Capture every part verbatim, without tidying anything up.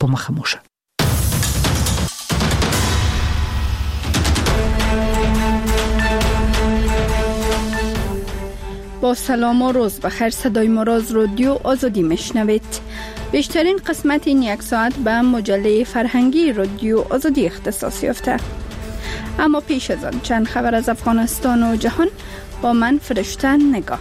پمخموشه. با سلام و روز بخیر، صدای ما را از رادیو آزادی میشنوید. بیشترین قسمت این یک ساعت به مجله فرهنگی رادیو آزادی اختصاص یافته. اما پیش از آن چند خبر از افغانستان و جهان با من فرشته نگاه.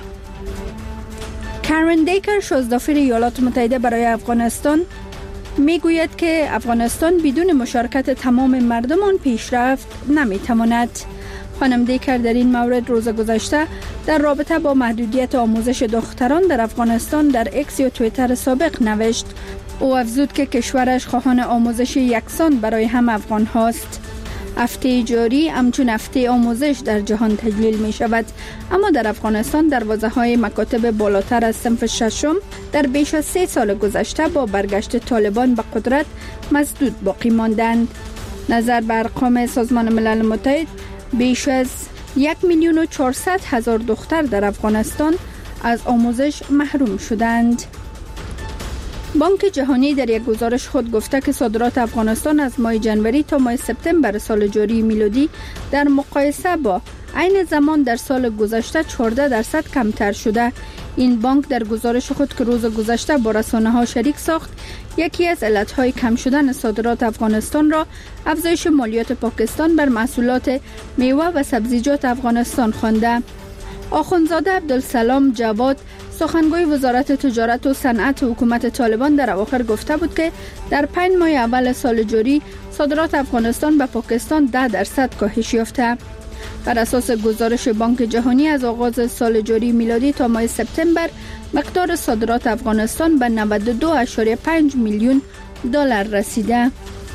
کارن دیکر شازدافیر ایالات متحده برای افغانستان میگوید که افغانستان بدون مشارکت تمام مردمان پیشرفت نمیتواند. خانم دیکر در این مورد روز گذشته در رابطه با محدودیت آموزش دختران در افغانستان در اکس یا توییتر سابق نوشت. او افزود که کشورش خواهان آموزش یکسان برای هم افغان هاست. هفته جاری همچون هفته آموزش در جهان تجلیل می شود، اما در افغانستان دروازه های مکاتب بالاتر از صنف ششم در بیش از سه سال گذشته با برگشت طالبان به قدرت مسدود باقی ماندند. نظر به ارقام سازمان ملل متحد، بیش از یک میلیون و چهارصد هزار دختر در افغانستان از آموزش محروم شدند. بانک جهانی در یک گزارش خود گفته که صادرات افغانستان از ماه جنوری تا ماه سپتامبر سال جاری میلادی در مقایسه با عین زمان در سال گذشته چهارده درصد کمتر شده. این بانک در گزارش خود که روز گذشته با رسانه‌ها شریک ساخت، یکی از علتهای کم شدن صادرات افغانستان را افزایش مالیات پاکستان بر محصولات میوه و سبزیجات افغانستان خوانده. آخوندزاده عبدالسلام جواد، سخنگوی وزارت تجارت و صنعت حکومت طالبان، در اواخر گفته بود که در پنج ماه اول سال جاری صادرات افغانستان به پاکستان ده درصد کاهش یافته. بر اساس گزارش بانک جهانی از آغاز سال جاری میلادی تا ماه سپتامبر مقدار صادرات افغانستان به نود و دو ممیز پنج میلیون دلار رسیده.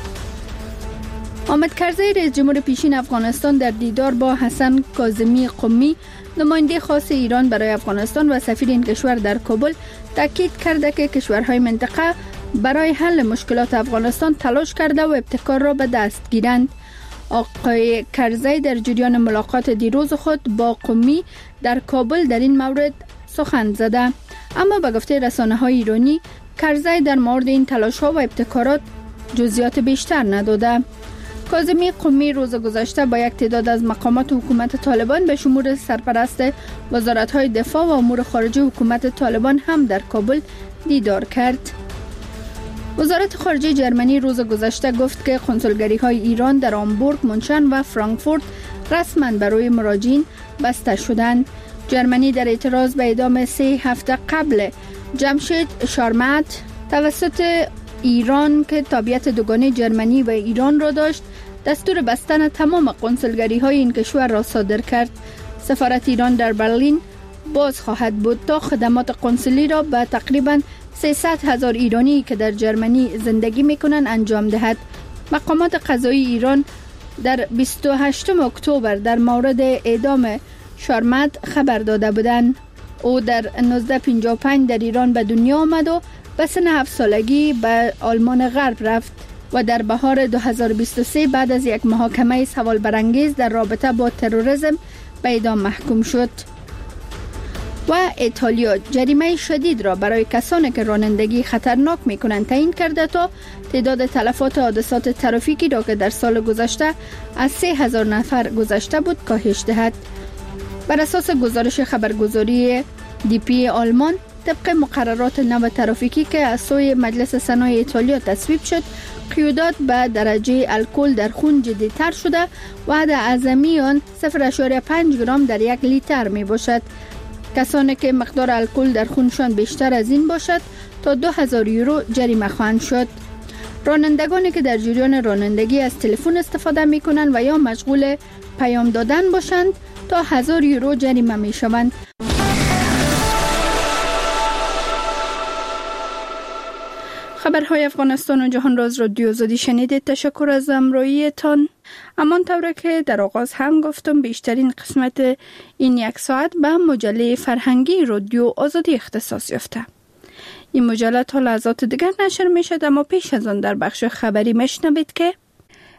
حامد کرزی، رئیس جمهور پیشین افغانستان، در دیدار با حسن کاظمی قمی، نماینده خاص ایران برای افغانستان و سفیر این کشور در کابل، تاکید کرده که کشورهای منطقه برای حل مشکلات افغانستان تلاش کرده و ابتکار را به دست گیرند. آقای کرزی در جریان ملاقات دیروز خود با قمی در کابل در این مورد سخن زده، اما به گفته رسانه‌های ایرانی کرزی در مورد این تلاش‌ها و ابتکارات جزئیات بیشتر نداده. کاظمی قمی روز گذشته با یک تعداد از مقامات حکومت طالبان به شمول سرپرست وزارت‌های دفاع و امور خارجه حکومت طالبان هم در کابل دیدار کرد. وزارت خارجه جرمنی روز گذشته گفت که کنسولگری‌های ایران در هامبورگ، مونشن و فرانکفورت رسما برای مراجعین بسته شدند. جرمنی در اعتراض به اعدام سه هفته قبل جمشید شارمت توسط ایران که تابعیت دوگانه جرمنی و ایران را داشت، دستور بستن تمام کنسولگری‌های این کشور را صادر کرد. سفارت ایران در برلین باز خواهد بود تا خدمات قنسولی را به تقریباً سیصد هزار ایرانی که در جرمنی زندگی می‌کنند انجام دهد. مقامات قضایی ایران در بیست و هشتم اکتبر در مورد اعدام شارمت خبر داده بودند. او در نوزده پنجاه و پنج در ایران به دنیا آمد و به سن هفت سالگی به آلمان غرب رفت و در بهار دو هزار و بیست و سه بعد از یک محاکمه سوال برانگیز در رابطه با تروریسم به اعدام محکوم شد. و ایتالیا جریمه شدید را برای کسانی که رانندگی خطرناک می‌کنند تعیین کرده تا تعداد تلفات حادثات ترافیکی را که در سال گذشته از سه هزار نفر گذشته بود کاهش دهد. بر اساس گزارش خبرگزاری دی پی آلمان، طبق مقررات نو ترافیکی که از سوی مجلس سنای ایتالیا تصویب شد، قیودات به درجه الکل در خون جدی‌تر شده و حد اعظمی آن صفر ممیز پنج گرم در یک لیتر می باشد. کسانی که مقدار الکل در خونشان بیشتر از این باشد تا دو هزار یورو جریمه خواهند شد. رانندگانی که در جریان رانندگی از تلفن استفاده می کنند و یا مشغول پیام دادن باشند تا هزار یورو جریمه می شوند. خبرهای افغانستان و جهان را از رادیو آزادی شنیدید. تشکر از همراهیتان. همان طوره که در آغاز هم گفتم، بیشترین قسمت این یک ساعت به مجله فرهنگی رادیو آزادی اختصاص یافته. این مجله تا لحظات دیگر نشر می شد، اما پیش از آن در بخش خبری مشنوید که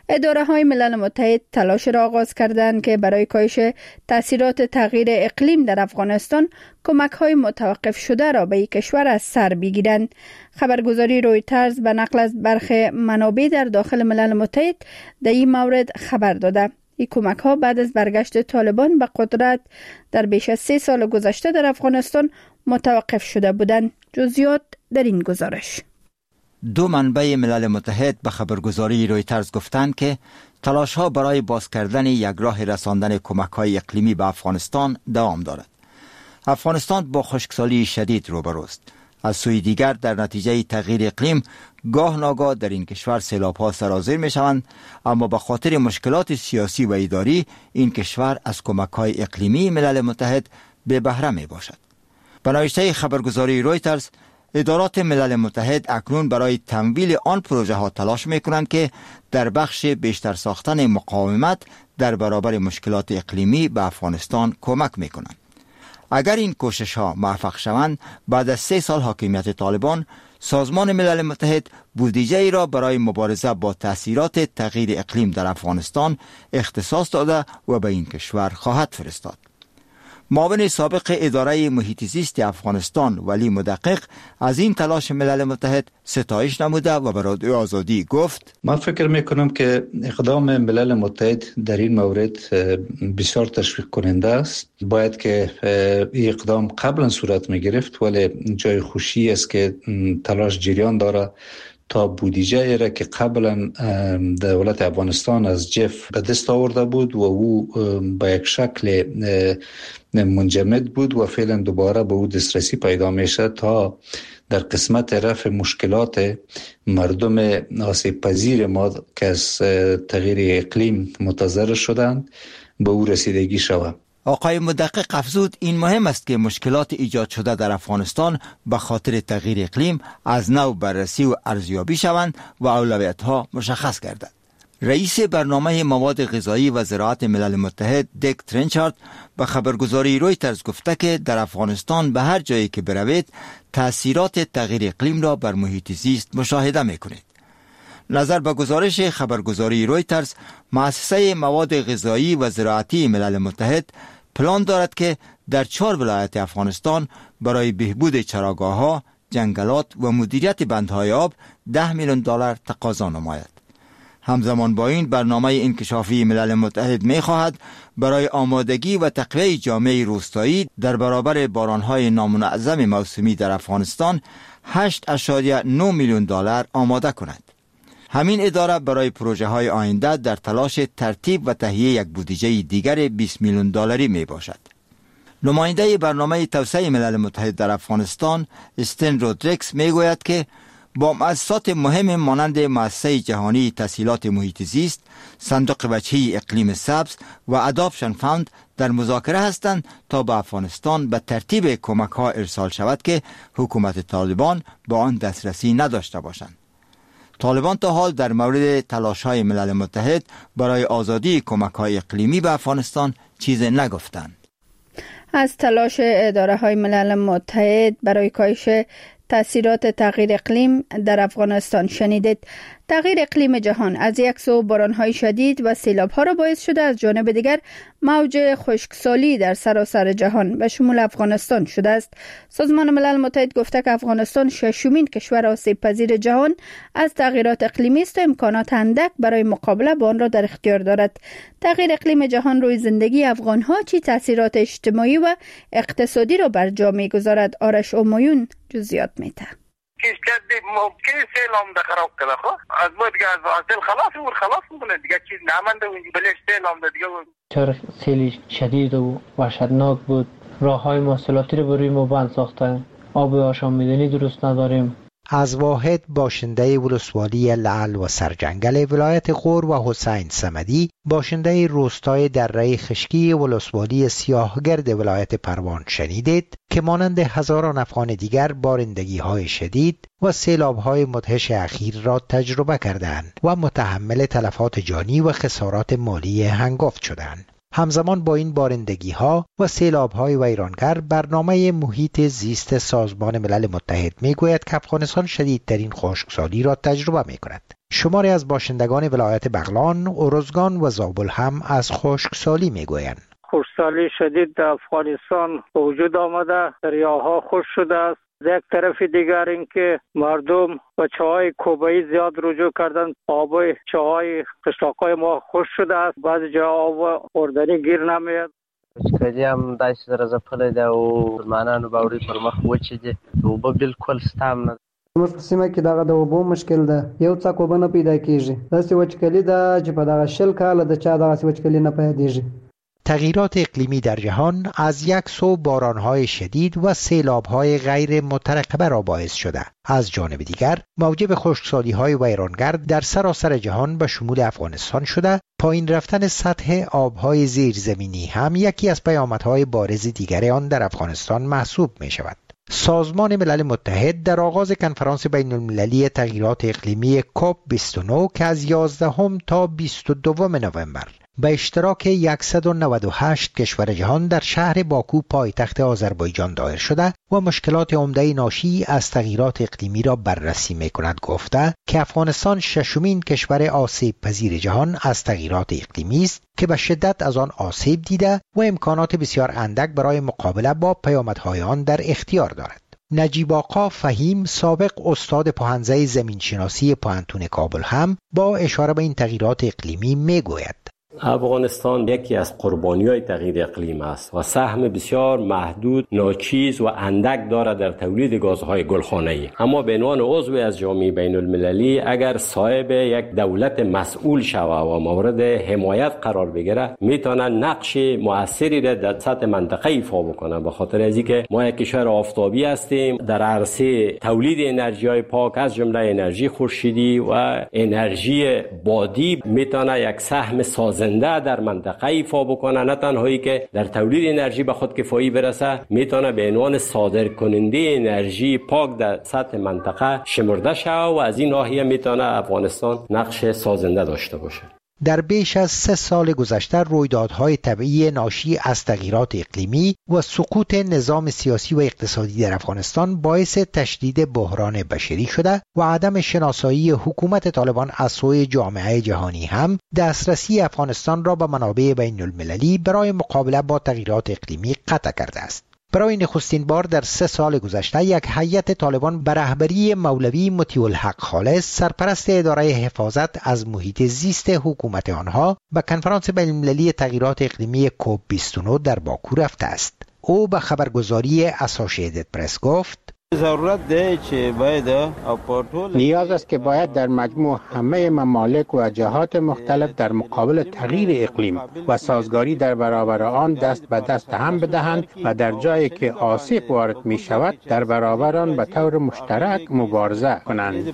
اداره های ملل متحد تلاش را آغاز کردند که برای کاهش تاثیرات تغییر اقلیم در افغانستان کمک های متوقف شده را به این کشور از سر بگیرند. خبرگزاری رویترز به نقل از برخی منابع در داخل ملل متحد در این مورد خبر داده. این کمک ها بعد از برگشت طالبان به قدرت در بیش از سه سال گذشته در افغانستان متوقف شده بودند. جزئیات در این گزارش. دو منبع ملل متحد به خبرگزاری رویترز گفتند که تلاش ها برای باز کردن یک راه رساندن کمک های اقلیمی به افغانستان دوام دارد. افغانستان با خشکسالی شدید روبروست. از سوی دیگر در نتیجه تغییر اقلیم گاه ناگاه در این کشور سیلاب ها سرازیر می شوند، اما به خاطر مشکلات سیاسی و اداری این کشور از کمک های اقلیمی ملل متحد به بهره می باشد. به نوشته خبرگزاری رویترز، ادارات ملل متحد اکنون برای تمویل آن پروژه ها تلاش می کنند که در بخش بیشتر ساختن مقاومت در برابر مشکلات اقلیمی به افغانستان کمک می کنند. اگر این کوشش ها موفق شوند، بعد از سه سال حاکمیت طالبان، سازمان ملل متحد بودجه ای را برای مبارزه با تاثیرات تغییر اقلیم در افغانستان اختصاص داده و به این کشور خواهد فرستاد. معاون سابق اداره محیط زیست افغانستان ولی مدقق از این تلاش ملل متحد ستایش نموده و به رادیو آزادی گفت: من فکر میکنم که اقدام ملل متحد در این مورد بسیار تشویق کننده است. باید که این اقدام قبلا صورت میگرفت، ولی جای خوشی است که تلاش جریان داره تا بودجه را که قبلا دولت افغانستان از جف به دست آورده بود و او به یک شکل منجمد بود و فعلا دوباره به او دسترسی پیدا میشه تا در قسمت رفع مشکلات مردم آسیب پذیر ما که از تغییر اقلیم متضرر شدند به او رسیدگی شود. آقای مدقق افزود این مهم است که مشکلات ایجاد شده در افغانستان به خاطر تغییر اقلیم از نو بررسی و ارزیابی شوند و اولویت‌ها مشخص گردد. رئیس برنامه مواد غذایی و زراعت ملل متحد دیک ترنچارد به خبرگزاری رویترز گفته که در افغانستان به هر جایی که بروید تأثیرات تغییر اقلیم را بر محیط زیست مشاهده می‌کنید. نظر به گزارش خبرگزاری رویترز، مؤسسه مواد غذایی و زراعتی ملل متحد پلان دارد که در چهار ولایت افغانستان برای بهبود چراگاه‌ها، جنگلات و مدیریت بندهای آب ده میلیون دلار تقاضا نماید. همزمان با این برنامه انکشافی ملل متحد می خواهد برای آمادگی و تقویت جامعه روستایی در برابر بارانهای نامنظم موسمی در افغانستان هشت اشاریه نه میلیون دلار آماده کند. همین اداره برای پروژه های آینده در تلاش ترتیب و تهیه یک بودجه دیگر بیست میلیون دلاری می باشد. نماینده برنامه توسعه ملل متحد در افغانستان استن رودریکس می گوید که با مؤسسات مهم مانند مؤسسه جهانی تسهیلات محیط زیست، صندوق وجهی اقلیم سبز و اداپشن فاند در مذاکره هستند تا به افغانستان به ترتیب کمک ها ارسال شود که حکومت طالبان با آن دسترسی نداشته باشند. طالبان تا حال در مورد تلاش های ملل متحد برای آزادی کمک های اقلیمی به افغانستان چیز نگفتند. از تلاش اداره های ملل متحد برای کاهش تاثیرات تغییر اقلیم در افغانستان شنیدید. تغییر اقلیم جهان از یک سو بارانهای شدید و سیلاب‌ها را باعث شده، از جانب دیگر موج خشکسالی در سراسر جهان به شمول افغانستان شده است. سازمان ملل متحد گفته که افغانستان ششمین کشور آسیب پذیر جهان از تغییرات اقلیمی است و امکانات اندک برای مقابله با آن را در اختیار دارد. تغییر اقلیم جهان روی زندگی افغان‌ها چه تاثیرات اجتماعی و اقتصادی را بر جا می‌گذارد؟ آرش اومایون جزئیات می‌ده. کشت ممکن سیلام ده خراب کنه. خب از ما دیگه از اصل خلاص و خلاص میکنه دیگه، چیز نمانده و بلش سیلام ده دیگه. چرا سیلی شدید و وحشتناک بود. راههای مواصلاتی رو بروی ما بند ساخته. آب آشامیدنی درست نداریم. از واحد باشنده ولسوالی لعل و سرجنگل ولایت غور و حسین صمدی باشنده روستای دره خشکی ولسوالی سیاهگرد ولایت پروان شنیدید که مانند هزاران افغان دیگر بارندگی های شدید و سیلاب های مدهش اخیر را تجربه کردند و متحمل تلفات جانی و خسارات مالی هنگفت شدند. همزمان با این بارندگی ها و سیلاب های ویرانگر، برنامه محیط زیست سازمان ملل متحد می گوید که افغانستان شدیدترین خشکسالی را تجربه می کند. شماری از باشندگان ولایت بغلان، ارزگان و زابل هم از خشکسالی می گویند. خشکسالی شدید در افغانستان به وجود آمده، دریاها خشک شده است. یک طرف دیگر اینکه مردم به چاهای کوبه‌ای زیاد رجوع کردند. آب چاهای قشلاق‌های ما خشک شده است. بعضی جا آب خوردنی گیر نمیاد. وچکالي هم داسې درزه پلی ده او مسلمانانو باوري پر مخ وچې دي، اوبه بالکل سته هم نه. زموږ په سیمه کې دغه د اوبو مشکل ده، یو څاک اوبه نه پیدا کېږي. داسې وچکالي ده چې په دغه شل کاله د چا دغسې وچکالي نه پیدېږي. تغییرات اقلیمی در جهان از یک سو بارانهای شدید و سیلابهای غیر مترقبه را باعث شده. از جانب دیگر موجب خشکسالی‌های ویرانگر در سراسر جهان به شمول افغانستان شده. پایین رفتن سطح آبهای زیرزمینی هم یکی از پیامدهای بارز دیگر آن در افغانستان محسوب می شود. سازمان ملل متحد در آغاز کنفرانس بین المللی تغییرات اقلیمی کوپ بیست و نه که از یازدهم تا بیست و دو نوامبر به اشتراک صد و نود و هشت کشور جهان در شهر باکو پایتخت آذربایجان دایر شده و مشکلات عمده ناشی از تغییرات اقلیمی را بررسی می کند، گفته که افغانستان ششمین کشور آسیب پذیر جهان از تغییرات اقلیمی است که به شدت از آن آسیب دیده و امکانات بسیار اندک برای مقابله با پیامدهای آن در اختیار دارد. نجیب آقا فهیم، سابق استاد پاهنزه زمینشناسی پوهنتون کابل، هم با اشاره به این تغییرات اقلیمی می گوید: افغانستان یکی از قربانی‌های تغییر اقلیم است و سهم بسیار محدود، ناچیز و اندک دارد در تولید گازهای گلخانه‌ای. اما به عنوان عضو از جامعه بین المللی اگر صاحب یک دولت مسئول شود و مورد حمایت قرار بگیرد، میتواند نقش مؤثری را در سطح منطقه ایفا بکنه، به خاطر از اینکه ما یک کشور آفتابی هستیم. در عرصه تولید انرژی‌های پاک از جمله انرژی خورشیدی و انرژی بادی میتونه یک سهم سازنده در منطقه ایفا بکنه، نه تنهایی که در تولید انرژی به خود کفایی برسه، میتونه به عنوان صادر کننده انرژی پاک در سطح منطقه شمرده شود و از این ناحیه میتونه افغانستان نقش سازنده داشته باشه. در بیش از سه سال گذشته رویدادهای طبیعی ناشی از تغییرات اقلیمی و سقوط نظام سیاسی و اقتصادی در افغانستان باعث تشدید بحران بشری شده و عدم شناسایی حکومت طالبان از سوی جامعه جهانی هم دسترسی افغانستان را به منابع بین المللی برای مقابله با تغییرات اقلیمی قطع کرده است. برای نخستین بار در سه سال گذشته یک هیئت طالبان به رهبری مولوی مطیع الحق خالص، سرپرست اداره حفاظت از محیط زیست حکومت آنها، به کنفرانس بین المللی تغییرات اقلیمی کوپ بیست و نه در باکو رفته است. او به خبرگزاری اسوسییتد پرس گفت: نیاز است که باید در مجموع همه ممالک و جهات مختلف در مقابل تغییر اقلیم و سازگاری در برابر آن دست به دست هم بدهند و در جایی که آسیب وارد می شود در برابر آن به طور مشترک مبارزه کنند.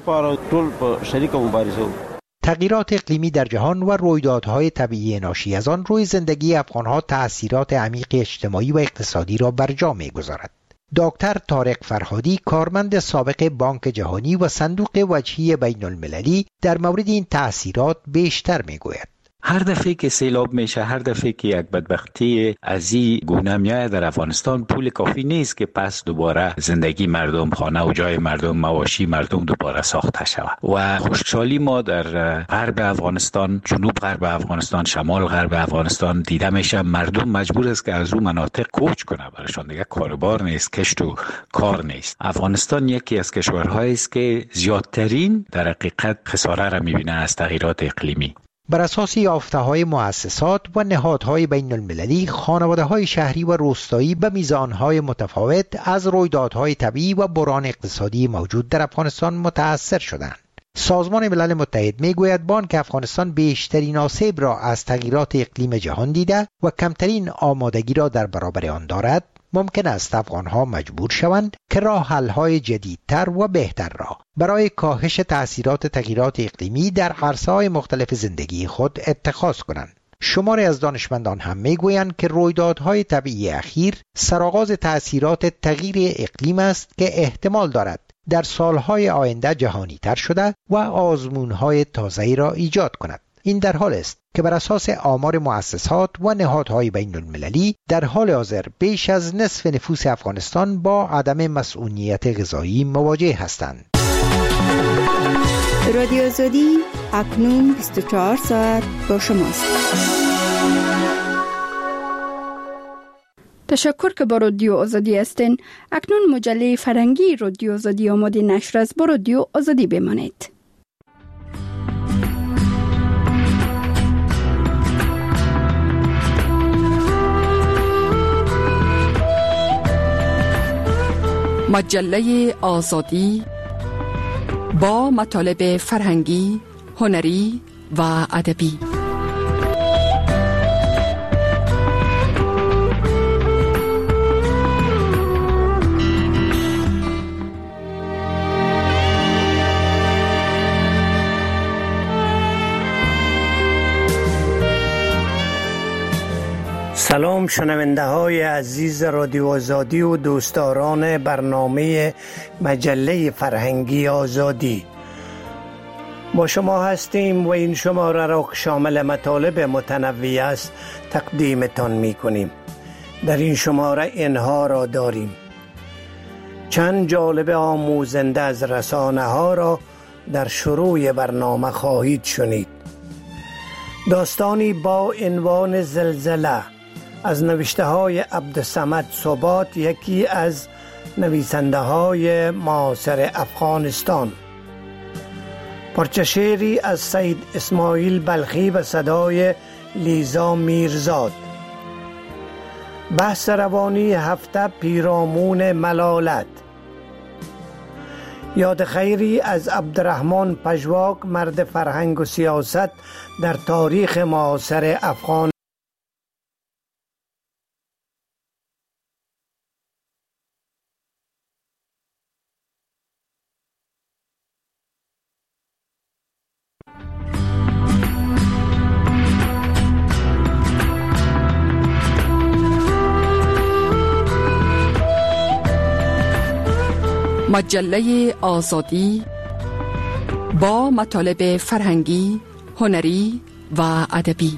تغییرات اقلیمی در جهان و رویدادهای طبیعی ناشی از آن روی زندگی افغانها تأثیرات عمیق اجتماعی و اقتصادی را بر جا می‌گذارد. دکتر طارق فرهادی، کارمند سابق بانک جهانی و صندوق وجهی بین المللی، در مورد این تأثیرات بیشتر میگوید. هر دفعه که سیلاب میشه، هر دفعه که یک بدبختی از این گونه میاد در افغانستان، پول کافی نیست که پس دوباره زندگی مردم، خانه و جای مردم، مواشی مردم دوباره ساخته شود. و خشکسالی ما در غرب افغانستان، جنوب غرب افغانستان، شمال غرب افغانستان دیده میشه. مردم مجبور است که از اون مناطق کوچ کنه، برایشان دیگه کاربار نیست، کشت و کار نیست. افغانستان یکی از کشورهایی است که زیادترین در حقیقت خساره را میبینه از تغییرات اقلیمی. بر اساس یافته‌های مؤسسات و نهادهای بین المللی، خانواده‌های شهری و روستایی به میزانهای متفاوت از رویدادهای طبیعی و بحران اقتصادی موجود در افغانستان متأثر شدند. سازمان ملل متحد میگوید بانک افغانستان بیشترین آسیب را از تغییرات اقلیم جهان دیده و کمترین آمادگی را در برابر آن دارد. ممکن است افغانها مجبور شوند که راه حل‌های جدیدتر و بهتر را برای کاهش تأثیرات تغییرات اقلیمی در عرصه‌های مختلف زندگی خود اتخاذ کنند. شماری از دانشمندان هم میگویند که رویدادهای طبیعی اخیر سرآغاز تأثیرات تغییر اقلیم است که احتمال دارد در سالهای آینده جهانی تر شده و آزمونهای تازه‌ای را ایجاد کند. این در حال است که بر اساس آمار مؤسسات و نهادهای بین المللی در حال حاضر بیش از نصف نفوس افغانستان با عدم مسئولیت غذایی مواجه هستند. رادیو آزادی اکنون بیست و چهار ساعت با شماست. تشکر که با رادیو آزادی هستین. اکنون مجله فرهنگی رادیو آزادی آماده نشر است. با رادیو آزادی بمانید. مجله آزادی با مطالب فرهنگی، هنری و ادبی. سلام شنونده های عزیز رادیو آزادی و دوستداران برنامه مجله فرهنگی آزادی. با شما هستیم و این شماره را که شامل مطالب متنوع است تقدیمتان می کنیم. در این شماره اینها را داریم: چند جالب آموزنده از رسانه ها را در شروع برنامه خواهید شنید. داستانی با عنوان زلزله از نوشته های عبدالصمد ثبات، یکی از نویسنده های معاصر افغانستان. پارچه شعری از سید اسماعیل بلخی به صدای لیزا میرزاد. بحث روانی هفته پیرامون ملالت. یاد خیری از عبدالرحمن پژواک، مرد فرهنگ و سیاست در تاریخ معاصر افغان. مجله آزادی با مطالب فرهنگی، هنری و ادبی.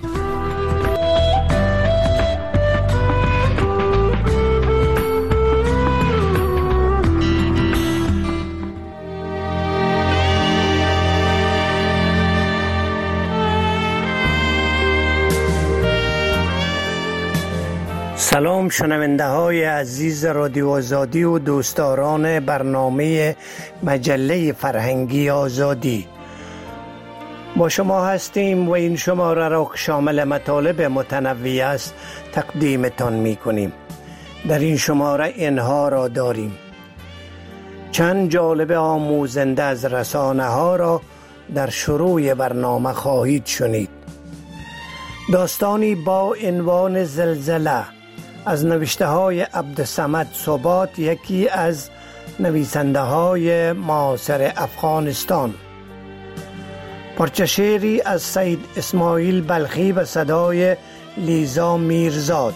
سلام شنونده های عزیز رادیو آزادی و دوستداران برنامه مجله فرهنگی آزادی. با شما هستیم و این شماره را که شامل مطالب متنوع است تقدیمتان می کنیم. در این شماره اینها را داریم: چند جالب آموزنده از رسانه ها را در شروع برنامه خواهید شنید. داستانی با عنوان زلزله از نوشته های عبدالصمد ثبات، یکی از نویسنده های معاصر افغانستان. پارچه شعری از سید اسماعیل بلخی به صدای لیزا میرزاد.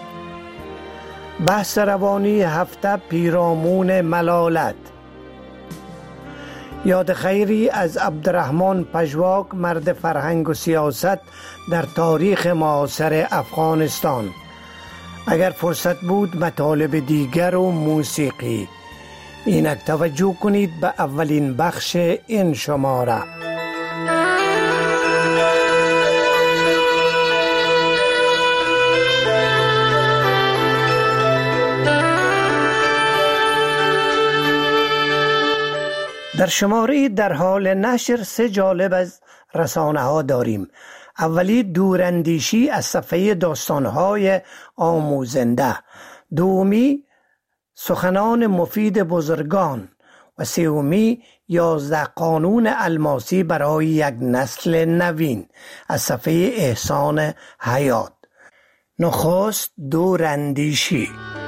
بحث روانی هفته پیرامون ملالت. یاد خیری از عبدالرحمن پژواک، مرد فرهنگ و سیاست در تاریخ معاصر افغانستان. اگر فرصت بود مطالب دیگر و موسیقی. اینک توجه کنید به اولین بخش این شماره. در شماره در حال نشر سه جالب از رسانه ها داریم. اولی دوراندیشی از صفحه داستانهای آموزنده، دومی سخنان مفید بزرگان و سومی یازده قانون الماسی برای یک نسل نوین از صفحه احسان حیات. نخست دوراندیشی.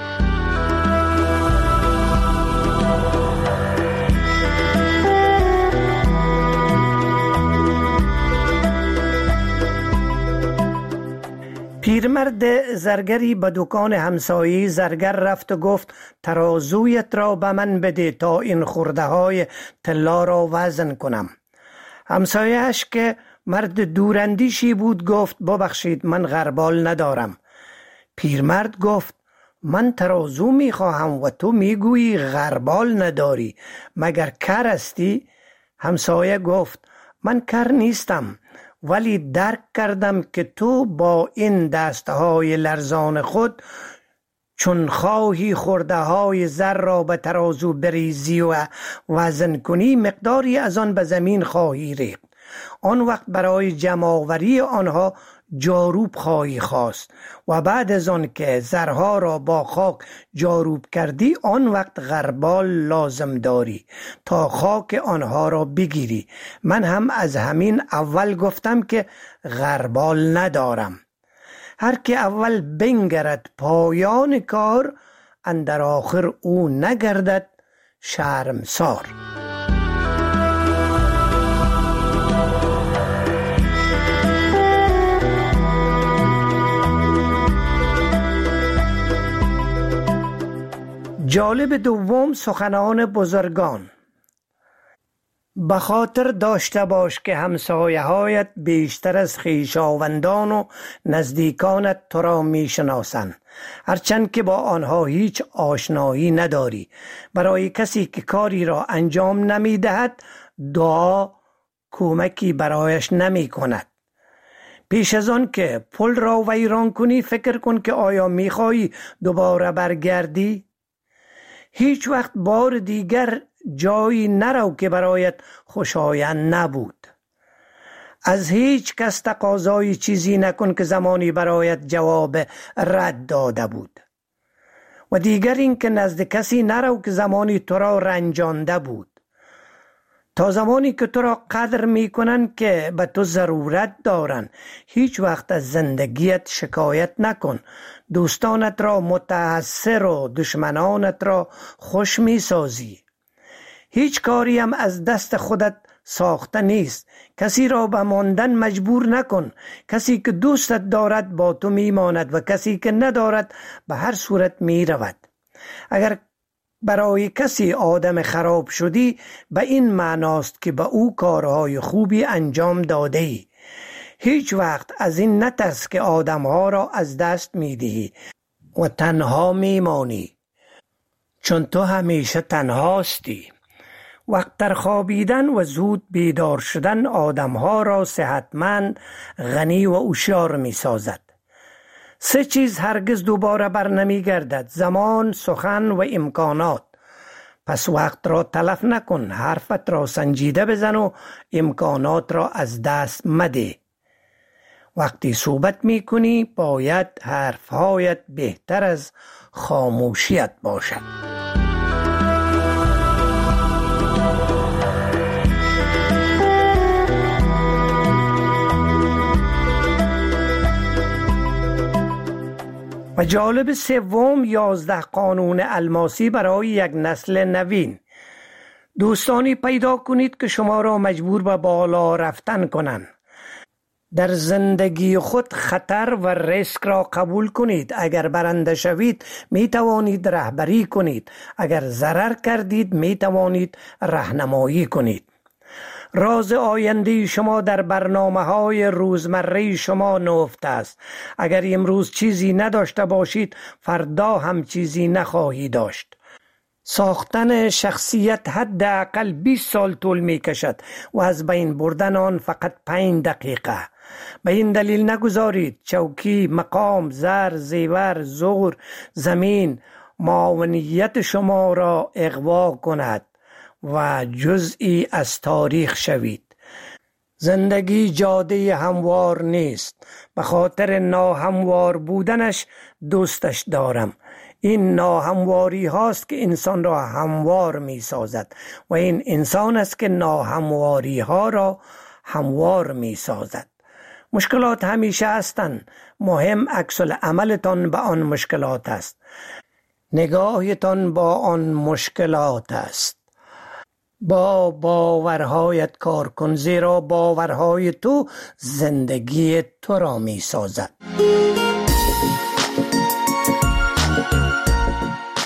پیرمرد زرگری به دکان همسایه زرگر رفت و گفت ترازویت را به من بده تا این خورده های طلا را وزن کنم. همسایه‌اش که مرد دوراندیشی بود گفت ببخشید من غربال ندارم. پیرمرد گفت من ترازو میخواهم و تو میگویی غربال نداری، مگر کر هستی؟ همسایه گفت من کر نیستم، ولی درک کردم که تو با این دستهای لرزان خود چون خواهی خورده های زر را به ترازو بریزی و وزن کنی مقداری از آن به زمین خواهی ریخت. آن وقت برای جمع‌آوری آنها جاروب خواهی خواست و بعد از آن که زرها را با خاک جاروب کردی آن وقت غربال لازم داری تا خاک آنها را بگیری. من هم از همین اول گفتم که غربال ندارم. هر که اول بنگرد پایان کار اندر آخر او نگردد شرمسار. جالب دوم سخنان بزرگان. به خاطر داشته باش که همسایه هایت بیشتر از خویشاوندان و نزدیکانت تو را می شناسند، هرچند که با آنها هیچ آشنایی نداری. برای کسی که کاری را انجام نمی دهد دعا کمکی برایش نمی کند. پیش از آن که پل را ویران کنی فکر کن که آیا می خواهی دوباره برگردی؟ هیچ وقت بار دیگر جایی نرو که برایت خوشایند نبود. از هیچ کس تقاضای چیزی نکن که زمانی برایت جواب رد داده بود. و دیگر این که نزد کسی نرو که زمانی تو را رنجانده بود. تا زمانی که تو را قدر می کنن که به تو ضرورت دارن. هیچ وقت از زندگیت شکایت نکن. دوستانت را متحسر و دشمنانت را خوش می سازی. هیچ کاری هم از دست خودت ساخته نیست. کسی را به ماندن مجبور نکن. کسی که دوستت دارد با تو می ماند و کسی که ندارد به هر صورت می رود. اگر برای کسی آدم خراب شدی به این معناست که به او کارهای خوبی انجام داده ای. هیچ وقت از این نترس که آدمها را از دست می دهی و تنها می مانی، چون تو همیشه تنهاستی. وقت در خوابیدن و زود بیدار شدن آدمها را صحتمند، غنی و هوشیار می سازد. سه چیز هرگز دوباره بر نمی گردد: زمان، سخن و امکانات. پس وقت را تلف نکن، حرفت را سنجیده بزن و امکانات را از دست مده. وقتی صحبت می کنی باید حرفهایت بهتر از خاموشیت باشد. و جالب سوم، یازده قانون الماسی برای یک نسل نوین. دوستانی پیدا کنید که شما را مجبور به بالا رفتن کنند. در زندگی خود خطر و ریسک را قبول کنید. اگر برنده شوید می توانید رهبری کنید. اگر ضرر کردید می توانید راهنمایی کنید. راز آینده شما در برنامه های روزمره شما نهفته است. اگر امروز چیزی نداشته باشید فردا هم چیزی نخواهی داشت. ساختن شخصیت حداقل بیست سال طول می کشد و از بین بردن آن فقط پنج دقیقه. به این دلیل نگذارید چوکی، مقام، زر، زیور، زور، زمین معاونیت شما را اغوا کند و جزئی از تاریخ شوید. زندگی جاده هموار نیست. به خاطر ناهموار بودنش دوستش دارم. این ناهمواری هاست که انسان را هموار می سازد و این انسان است که ناهمواری ها را هموار می سازد. مشکلات همیشه هستند. مهم عکس العملتان به آن مشکلات است. نگاهتان با آن مشکلات است. با باورهایت کار کن، زیرا باورهای تو زندگی تو را می سازد.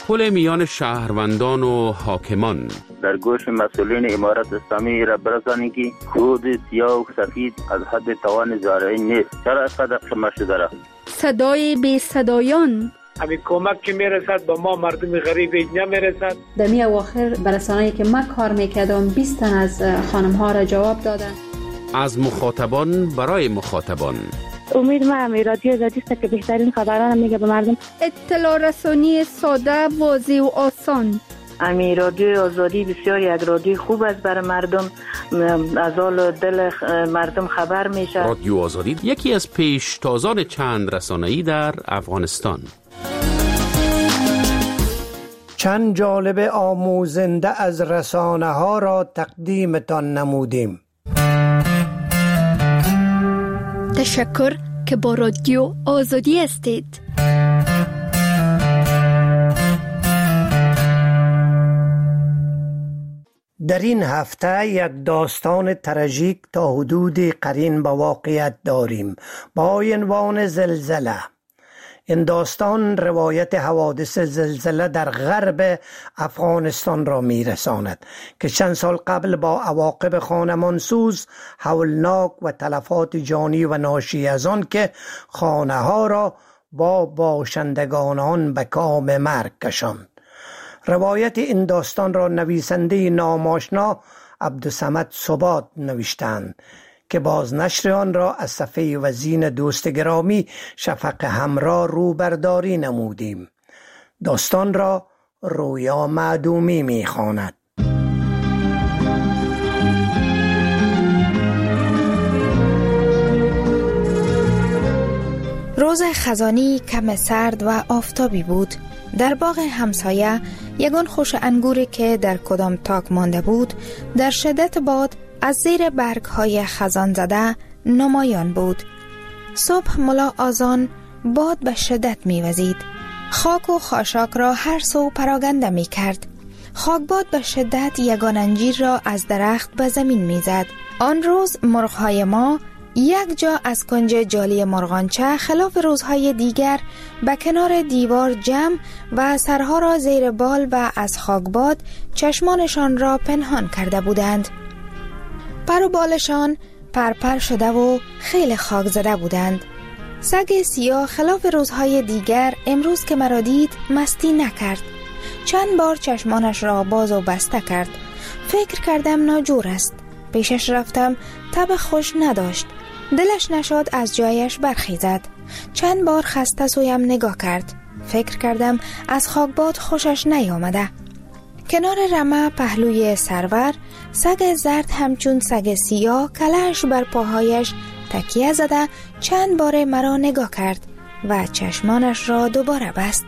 تداخل میان شهروندان و حاکمان. در گوش مسئولین امارت اسلامی را برسانید که کود سیاه و سفید از حد توان زارعی نیست. چرا اینقدر قمه شده را؟ صدای بی صدایان. همین کمک که میرسد به ما مردم غریب اینجا میرسد. در می اواخر برسانه‌ای که من کار میکردم بیست تن از خانم ها را جواب دادن. از مخاطبان برای مخاطبان. امید ما همی رادیو آزادی است که بهترین خبران میگه به مردم. اطلاع رسانی ساده، واضح و آسان. امی رادیو آزادی بسیار یک رادیو خوب است برای مردم، از حال دل مردم خبر میشه. رادیو آزادی یکی از پیشتازان چند رسانه‌ای در افغانستان. چند جالب آموزنده از رسانه ها را تقدیمتان نمودیم. تشکر که با رادیو آزادی هستید. در این هفته یک داستان تراژیک تا حدودی قرین به واقعیت داریم با عنوان زلزله. این داستان روایت حوادث زلزله در غرب افغانستان را میرساند که چند سال قبل با عواقب خانمانسوز، هولناک و تلفات جانی و ناشی از آن که خانه ها را با باشندگان آن به کام مرگ کشاند. روایت این داستان را نویسنده ناماشنا عبدالصمد ثبات نوشتند که بازنشر آن را از صفحه وزین دوست گرامی شفق همراه رو برداری نمودیم. داستان را رویا معدومی می خواند. روز خزانی کم سرد و آفتابی بود. در باغ همسایه یگان خوش انگوری که در کدام تاک مانده بود در شدت باد از زیر برگ های خزان زده نمایان بود. صبح ملا آذان باد به شدت می وزید. خاک و خاشاک را هر سو پراگنده می کرد. خاکباد به شدت یگان انجیر را از درخت به زمین می زد. آن روز مرغهای ما یک جا از کنج جالی مرغانچه خلاف روزهای دیگر به کنار دیوار جمع و سرها را زیر بال و از خاکباد چشمانشان را پنهان کرده بودند. پر و بالشان پرپر شده و خیلی خاک زده بودند. سگ سیاه خلاف روزهای دیگر امروز که مرا دید مستی نکرد. چند بار چشمانش را باز و بسته کرد. فکر کردم ناجور است. پیشش رفتم، تب خوش نداشت. دلش نشد از جایش برخیزد. چند بار خسته سویم نگاه کرد. فکر کردم از خاکباد خوشش نیامده. کنار رمه پهلوی سرور سگ زرد همچون سگ سیاه کلهش بر پاهایش تکیه زده چند بار مرا نگاه کرد و چشمانش را دوباره بست.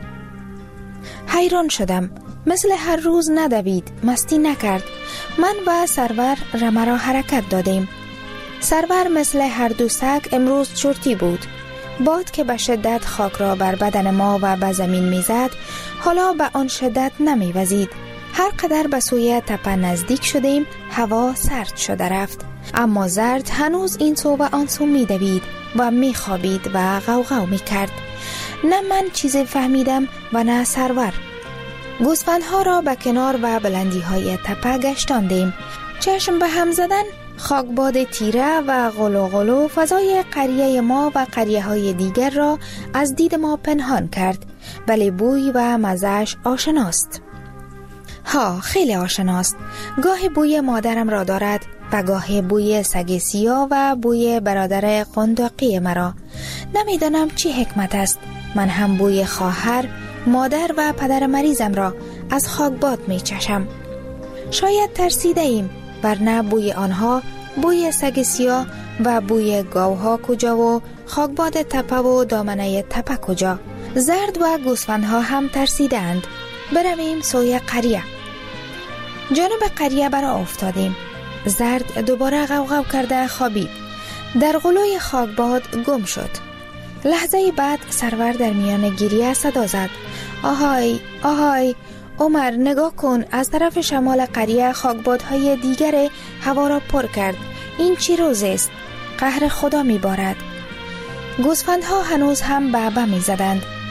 حیران شدم. مثل هر روز ندوید، مستی نکرد. من و سرور رمه را حرکت دادیم. سرور مثل هر دو سگ امروز چرتی بود. باد که به شدت خاک را بر بدن ما و به زمین میزد حالا به آن شدت نمیوزید. هر قدر به سوی تپه نزدیک شدیم هوا سرد شده رفت، اما زرد هنوز این سو و آن سو میدوید و میخوابید و غوغو میکرد. نه من چیزی فهمیدم و نه سرور. گوسفندها را به کنار و بلندی های تپه گشتاندیم. چشم به هم زدن خاکباد تیره و غلو غلو فضای قریه ما و قریه های دیگر را از دید ما پنهان کرد، ولی بوی و مزه‌اش آشناست. ها، خیلی آشناست. گاهی بوی مادرم را دارد و گاهی بوی سگ سیاه و بوی برادر قنداقی مرا. نمیدانم چی حکمت است. من هم بوی خواهر، مادر و پدر مریضم را از خاکباد می چشم. شاید ترسیده ایم، ورنه بوی آنها، بوی سگ سیاه و بوی گاوها کجا و خاکباد تپه و دامنه تپه کجا؟ زرد و گوسفندها هم ترسیده اند. برویم سوی قریه. جانب قریه برا افتادیم. زرد دوباره غوغو کرده خوابید. در غلوی خاکباد گم شد. لحظه بعد سرور در میان گریه صدا زد. آهای آهای عمر، نگاه کن، از طرف شمال قریه خاکبادهای دیگر هوا را پر کرد. این چی روز است؟ قهر خدا می بارد. گوسفندها هنوز هم بعبع می زدند.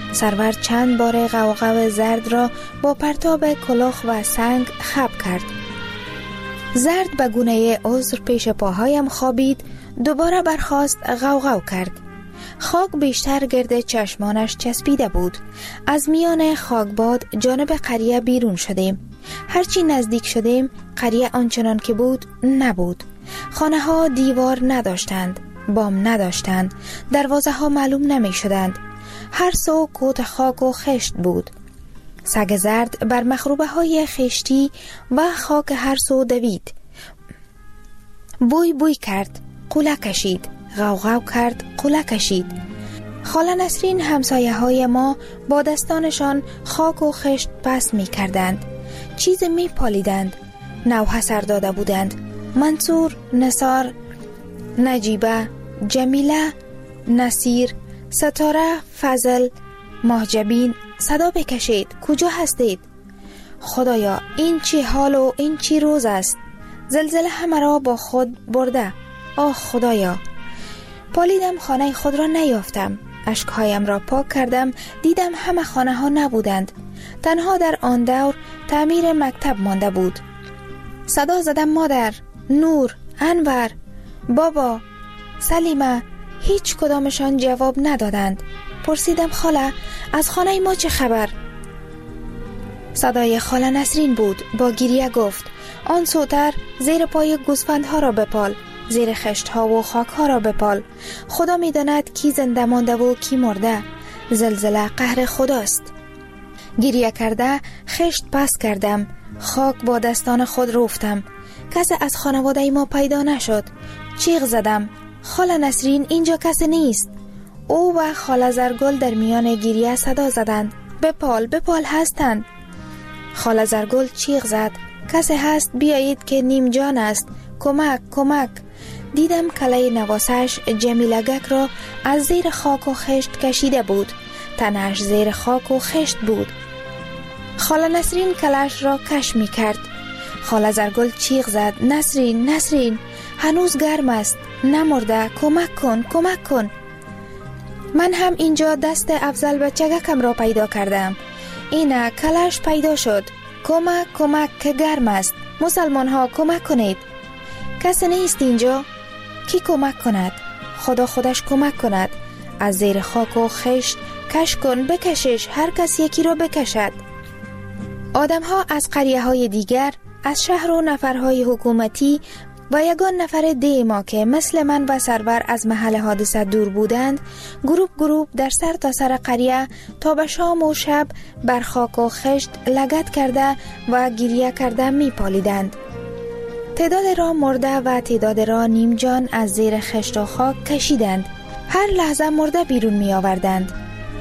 سرور چند بار غوغو زرد را با پرتاب کلاه و سنگ خب کرد. زرد به گونه عذر پیش پاهایم خوابید، دوباره برخاست غوغو کرد. خاک بیشتر گرد چشمانش چسبیده بود. از میان خاکباد جانب قریه بیرون شدیم. هرچی نزدیک شدیم قریه آنچنان که بود نبود. خانه ها دیوار نداشتند، بام نداشتند، دروازه ها معلوم نمی شدند. هر سو کوت خاک و خشت بود. سگ زرد بر مخروبه های خشتی و خاک هر سو دوید. بوی بوی کرد، قوله کشید، غوغو کرد، قوله کشید. خاله نسرین همسایه های ما با دستانشان خاک و خشت پس می کردند. چیز می پالیدند. نوحه سر داده بودند. منصور، نثار، نجیبه، جمیله، نصیر، ستاره، فضل، مهجبین صدا بکشید. کجا هستید؟ خدایا این چی حال و این چی روز است؟ زلزله همه را با خود برده. آه خدایا. پالیدم، خانه خود را نیافتم. اشکهایم را پاک کردم، دیدم همه خانه ها نبودند. تنها در آن دور تعمیر مکتب مانده بود. صدا زدم مادر، نور، انور، بابا، سلیمه. هیچ کدامشان جواب ندادند. پرسیدم خاله از خانه ما چه خبر؟ صدای خاله نسرین بود. با گریه گفت آن سوتر زیر پای گوسفندها را بپال، زیر خشت ها و خاک ها را بپال. خدا می داند کی زنده مانده و کی مرده. زلزله قهر خداست. گریه کرده خشت پس کردم. خاک با دستان خود روفتم. کسی از خانواده ما پیدا نشد. چیغ زدم خاله نسرین اینجا کسی نیست. او و خاله زرگل در میان گریه صدا زدند بپال بپال هستند. خاله زرگل چیغ زد کسی هست بیایید که نیم جان است. کمک کمک. دیدم کله نواسش جمیلگک را از زیر خاک و خشت کشیده بود. تنش زیر خاک و خشت بود. خاله نسرین کلش را کش می کرد. خاله زرگل چیغ زد نسرین نسرین هنوز گرم است، نمرده، کمک کن کمک کن. من هم اینجا دست افضل بچگکم را پیدا کردم. اینه کلش پیدا شد. کمک کمک که گرم است. مسلمان ها کمک کنید. کسی نیست اینجا؟ کی کمک کند؟ خدا خودش کمک کند. از زیر خاک و خشت کش کن بکشش. هر کس یکی را بکشد. آدم ها از قریه های دیگر، از شهر و نفرهای حکومتی و یگان نفر ده ما که مثل من و سرور از محل حادثه دور بودند، گروپ گروپ در سر تا سر قریه تا به شام و شب بر خاک و خشت لگد کرده و گریه کرده می پالیدند. تعداد را مرده و تعداد را نیم جان از زیر خشت و خاک کشیدند. هر لحظه مرده بیرون می آوردند.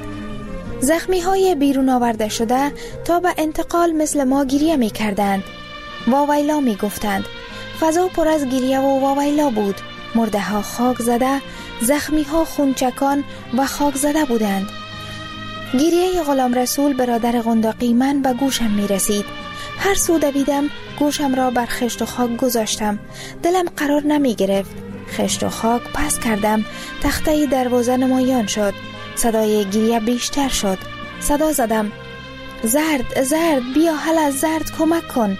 زخمی های بیرون آورده شده تا به انتقال مثل ما گریه می کردند. واویلا می گفتند. فضا پر از گریه و واویلا بود. مرده ها خاک زده، زخمی ها خونچکان و خاک زده بودند. گریه غلام رسول برادر قنداقی من به گوشم می رسید. هر سو دویدم گوشم را بر خشت و خاک گذاشتم. دلم قرار نمی گرفت. خشت و خاک پس کردم. تخته دروازه نمایان شد. صدای گریه بیشتر شد. صدا زدم زرد زرد بیا هلا زرد کمک کن.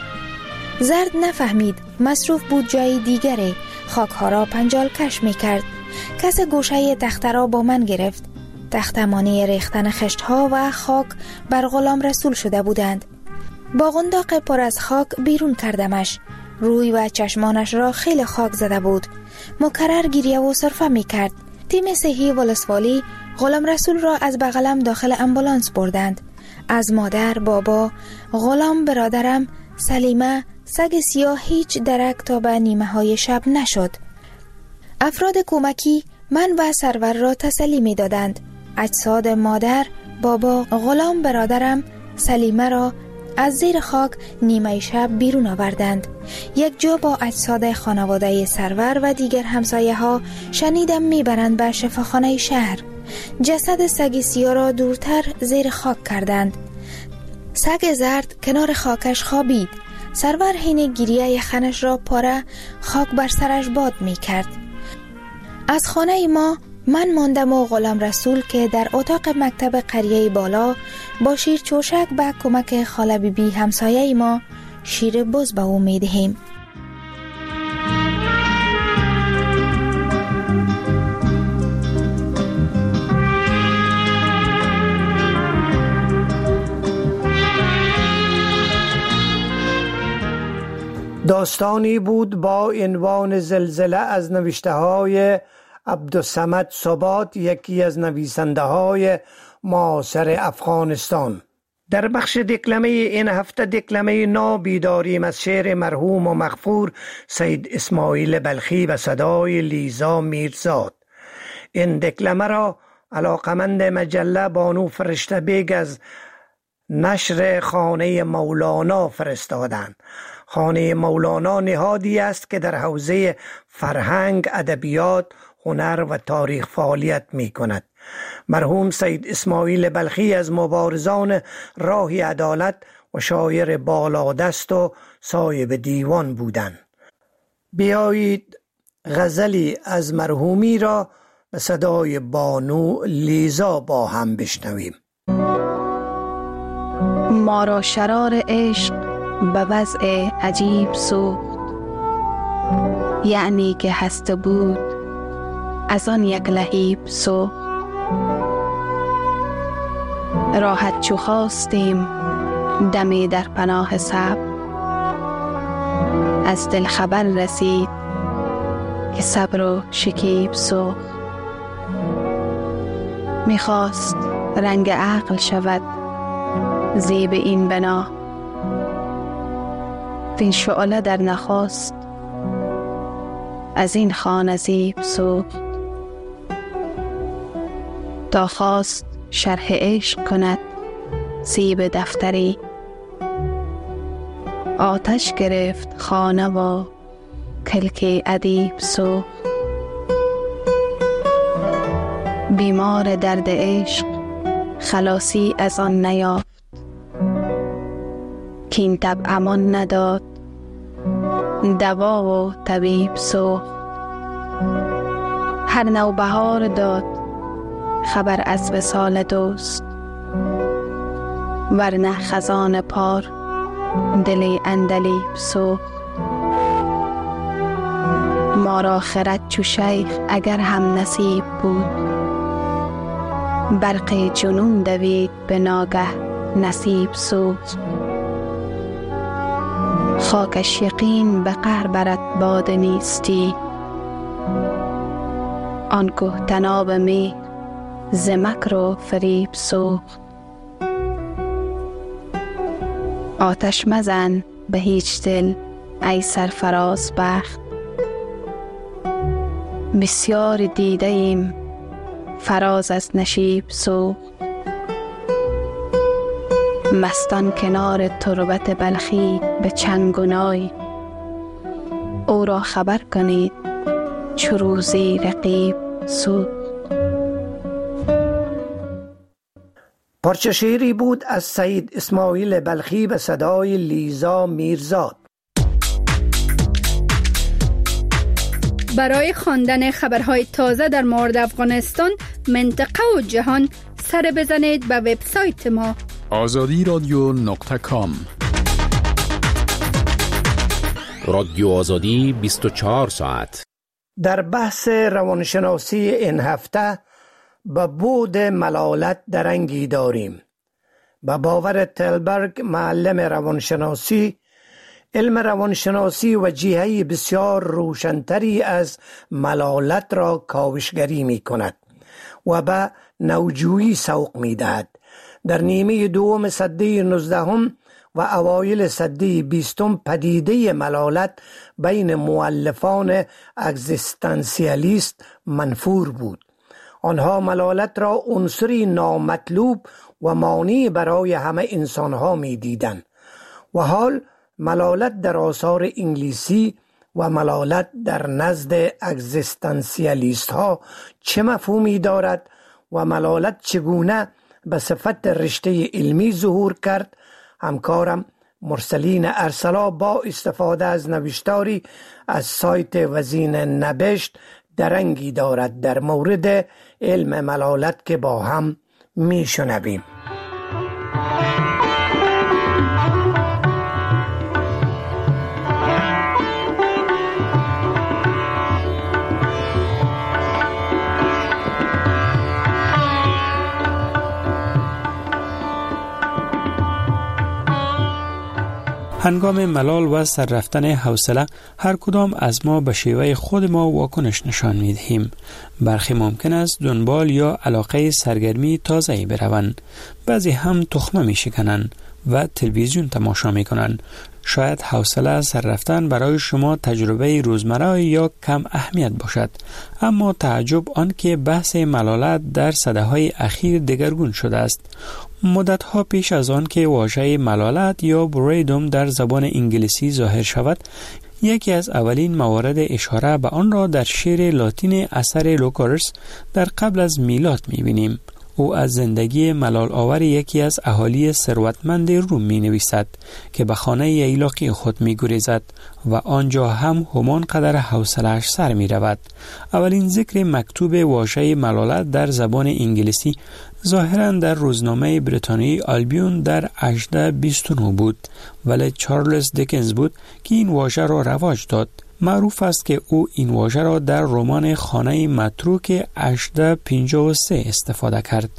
زرد نفهمید. مصروف بود جای دیگره. خاک ها را پنجال کش می کرد. کس گوشه تخته را با من گرفت. تخته مانی ریختن خشت ها و خاک بر غلام رسول شده بودند. با قنداق پر از خاک بیرون کردمش. روی و چشمانش را خیلی خاک زده بود. مکرر گریه و صرفه می کرد. تیم صحی ولسوالی غلام رسول را از بغلم داخل امبولانس بردند. از مادر، بابا، غلام برادرم، سلیمه، سگ سیاه هیچ درک تا به نیمه های شب نشد. افراد کمکی من و سرور را تسلی می دادند. اجساد مادر، بابا، غلام برادرم، سلیمه را از زیر خاک نیمه شب بیرون آوردند. یک جا با اجساد خانواده سرور و دیگر همسایه ها شنیدم میبرند به شفاخانه شهر. جسد سگ سیاه را دورتر زیر خاک کردند. سگ زرد کنار خاکش خوابید. سرور حین گریه خنش را پاره خاک بر سرش باد می کرد. از خانه ما من ماندم و غلام رسول که در اتاق مکتب قریه بالا با شیر چوشک به کمک خاله بی بی همسایه ما شیر بز به او می دهیم. داستانی بود با عنوان زلزله از نوشته های عبدالصمد ثبات، یکی از نویسنده های معاصر افغانستان. در بخش دکلمه این هفته دکلمه نابی داریم از شعر مرحوم و مغفور سید اسماعیل بلخی و صدای لیزا میرزاد. این دکلمه را علاقمند مجله بانو فرشته بیگ از نشر خانه مولانا فرستادند. خانه مولانا نهادی است که در حوزه فرهنگ، ادبیات، هنر و تاریخ فعالیت می کند. مرحوم سید اسماعیل بلخی از مبارزان راه عدالت و شاعر بالادست و صاحب دیوان بودند. بیایید غزلی از مرحومی را به صدای بانو لیزا با هم بشنویم. ما را شرار عشق به وضع عجیب سوخت، یعنی که هسته بود از آن یک لهیب سوخت. راحت چو خواستیم دمی در پناه صبر، از دل خبر رسید که صبر و شکیب سوخت. میخواست رنگ عقل شود زیب این بنا، این شعله در نخواست از این خانه زیب سوخت. تا خواست شرح عشق کند سیب دفتری، آتش گرفت خانه و کلک ادیب سوخت. بیمار درد عشق خلاصی از آن نیافت، که این تب امان نداد دوا و طبیب سوخت. هر نو بهار داد خبر از وصال دوست، ورنه خزان پار دل اندلیب سوخت. ما را خرد چو شیخ اگر هم نصیب بود، برق جنون دوید به ناگه نصیب سوخت. خاکش یقین به قهر برد باد نیستی، آن که تناب می ز مکر و فریب سوخت. آتش مزن به هیچ دل ای سرفراز بخت، بسیار دیده ایم فراز از نشیب سوخت. مستان کنار تربت بلخی به چنگ و نای، او را خبر کنید چو روزی رقیب سوخت. پارچه شعری بود از سید اسماعیل بلخی به صدای لیزا میرزاد. برای خواندن خبرهای تازه در مورد افغانستان، منطقه و جهان سر بزنید به وبسایت ما آزادی رادیو نقطه کام. رادیو آزادی بیست و چهار ساعت. در بحث روانشناسی این هفته به بود ملالت درنگی داریم. به باور تلبرگ، معلم روانشناسی، علم روانشناسی و جهه بسیار روشنتری از ملالت را کاوشگری می کند و به نوجویی سوق می دهد. در نیمه دوم سده نوزدهم و اوایل سده بیستم پدیده ملالت بین مؤلفان اگزیستانسیالیست منفور بود. آنها ملالت را عنصری نامطلوب و مانع برای همه انسانها می دیدند و حال ملالت در آثار انگلیسی و ملالت در نزد اگزیستانسیالیست ها چه مفهومی دارد و ملالت چگونه به صفت رشته علمی ظهور کرد، همکارم مرسلین ارسلا با استفاده از نوشتاری از سایت وزین نبشت درنگی دارد. در مورد علم ملالت که با هم می شنویم. هنگام ملال و سر رفتن حوصله هر کدام از ما به شیوه خود ما واکنش نشان می دهیم. برخی ممکن است دنبال یا علاقه سرگرمی تازه‌ای بروند. بعضی هم تخمه می شکنند و تلویزیون تماشا می کنند. شاید حوصله سر رفتن برای شما تجربه روزمره یا کم اهمیت باشد، اما تعجب آن که بحث ملالت در سده‌های اخیر دگرگون شده است. مدت‌ها پیش از آن که واژه ملالت یا بریدوم در زبان انگلیسی ظاهر شود، یکی از اولین موارد اشاره به آن را در شعر لاتین اثر لوکارس در قبل از میلاد می‌بینیم. او از زندگی ملال آور یکی از اهالی ثروتمند روم می نویسد که به خانه ییلاقی خود می گریزد و آنجا هم همان قدر حوصله‌اش سر می رود. اولین ذکر مکتوب واژه ملالت در زبان انگلیسی ظاهراً در روزنامه بریتانیایی آلبیون در هجده بیست و نه بود، ولی چارلز دیکنز بود که این واژه را رواج داد. معروف است که او این واژه را در رمان خانه متروک هجده پنجاه و سه استفاده کرد.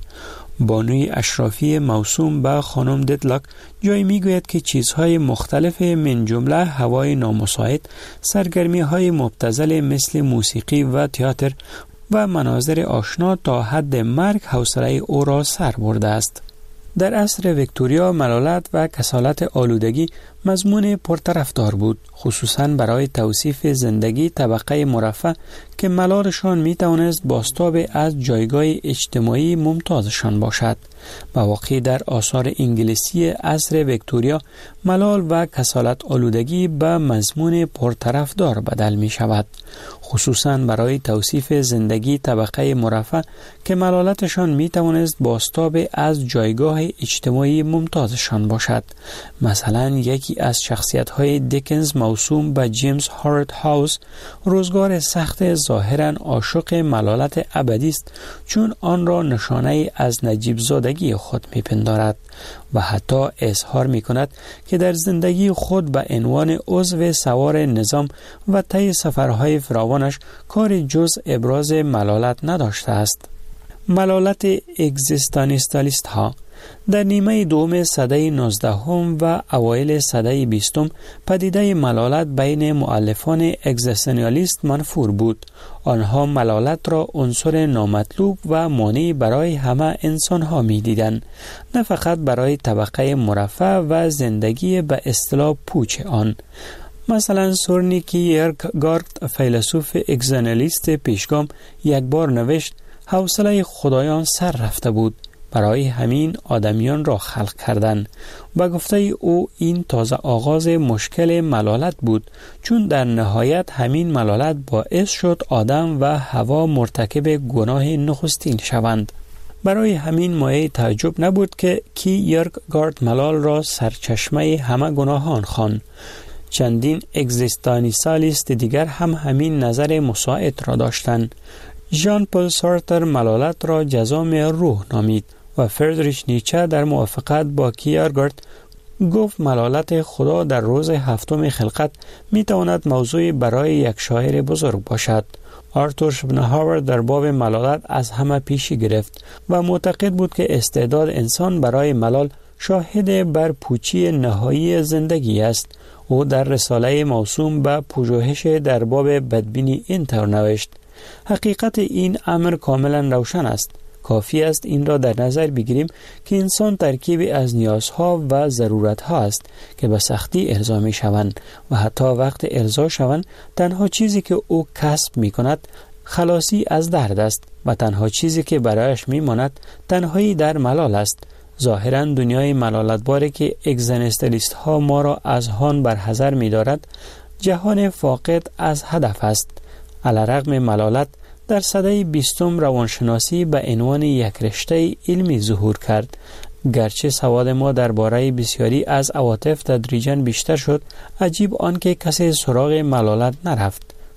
بانوی اشرافی موسوم به خانم ددلاک جایی میگوید که چیزهای مختلف من جمله هوای نامساعد، سرگرمی‌های مبتذل مثل موسیقی و تئاتر و مناظر آشنا تا حد مرگ حوصله او را سر برده است. در عصر ویکتوریا ملالت و کسالت آلودگی مضمون پرطرفدار بود، خصوصاً برای توصیف زندگی طبقه مرفه که ملالشان می توانست بازتاب از جایگاه اجتماعی ممتازشان باشد. مواقعی در آثار انگلیسی عصر ویکتوریا ملال و کسالت آلودگی به مضمون پرطرفدار بدل می شود، خصوصاً برای توصیف زندگی طبقه مرفه که ملالتشان می توانست بازتاب از جایگاه اجتماعی ممتازشان باشد. مثلا یکی از شخصیت‌های دیکنز موسوم به جیمز هارت هاوس روزگار سخت ظاهراً عاشق ملالت ابدی است، چون آن را نشانه از نجیب زادگی خود می‌پندارد و حتی اظهار می‌کند که در زندگی خود به عنوان عضو سوار نظام و طی سفرهای فراوانش کار جز ابراز ملالت نداشته است. ملالت اگزیستانیستالیست ها در نیمه دوم سده نوزدهم و اوایل سده بیستم پدیده ملالت بین مؤلفان اگزیستانیالیست منفور بود. آنها ملالت را عنصر نامطلوب و مانع برای همه انسان ها می دیدن، نه فقط برای طبقه مرفه و زندگی به اصطلاح پوچ آن. مثلا سورنی کیرکگارد فیلسوف اگزیستانیالیست پیشگام یک بار نوشت حوصله خدایان سر رفته بود، برای همین آدمیان را خلق کردن. و گفته او این تازه آغاز مشکل ملالت بود، چون در نهایت همین ملالت باعث شد آدم و حوا مرتکب گناه نخستین شوند. برای همین مایه تعجب نبود که کیرکگارد ملال را سرچشمه همه گناهان خواند. چندین اگزیستانیستالیست دیگر هم همین نظر مساعد را داشتند. ژان پل سارتر ملالت را جذام روح نامید و فردریش نیچه در موافقت با کیرکگارد گفت ملالت خدا در روز هفتم خلقت می تواند موضوع برای یک شاعر بزرگ باشد. آرتور شوپنهاور در باب ملالت از همه پیشی گرفت و معتقد بود که استعداد انسان برای ملال شاهد بر پوچی نهایی زندگی است. او در رساله موسوم به پژوهش در باب بدبینی اینطور نوشت: حقیقت این امر کاملا روشن است. کافی است این را در نظر بگیریم که انسان ترکیبی از نیازها و ضرورتها است که به سختی ارضا می شوند و حتی وقت ارضا شوند تنها چیزی که او کسب می کند خلاصی از درد است و تنها چیزی که برایش می ماند تنهایی در ملال است. ظاهراً دنیای ملالتباری که اگزیستانیست ها ما را از آن برحذر می دارد جهان فاقد از هدف است. علیرغم ملالت در سده بیستم روانشناسی به عنوان یک رشته علمی ظهور کرد. گرچه سواد ما درباره بسیاری از عواطف تدریجاً بیشتر شد، عجیب آن که کسی سراغ ملالت نرفت.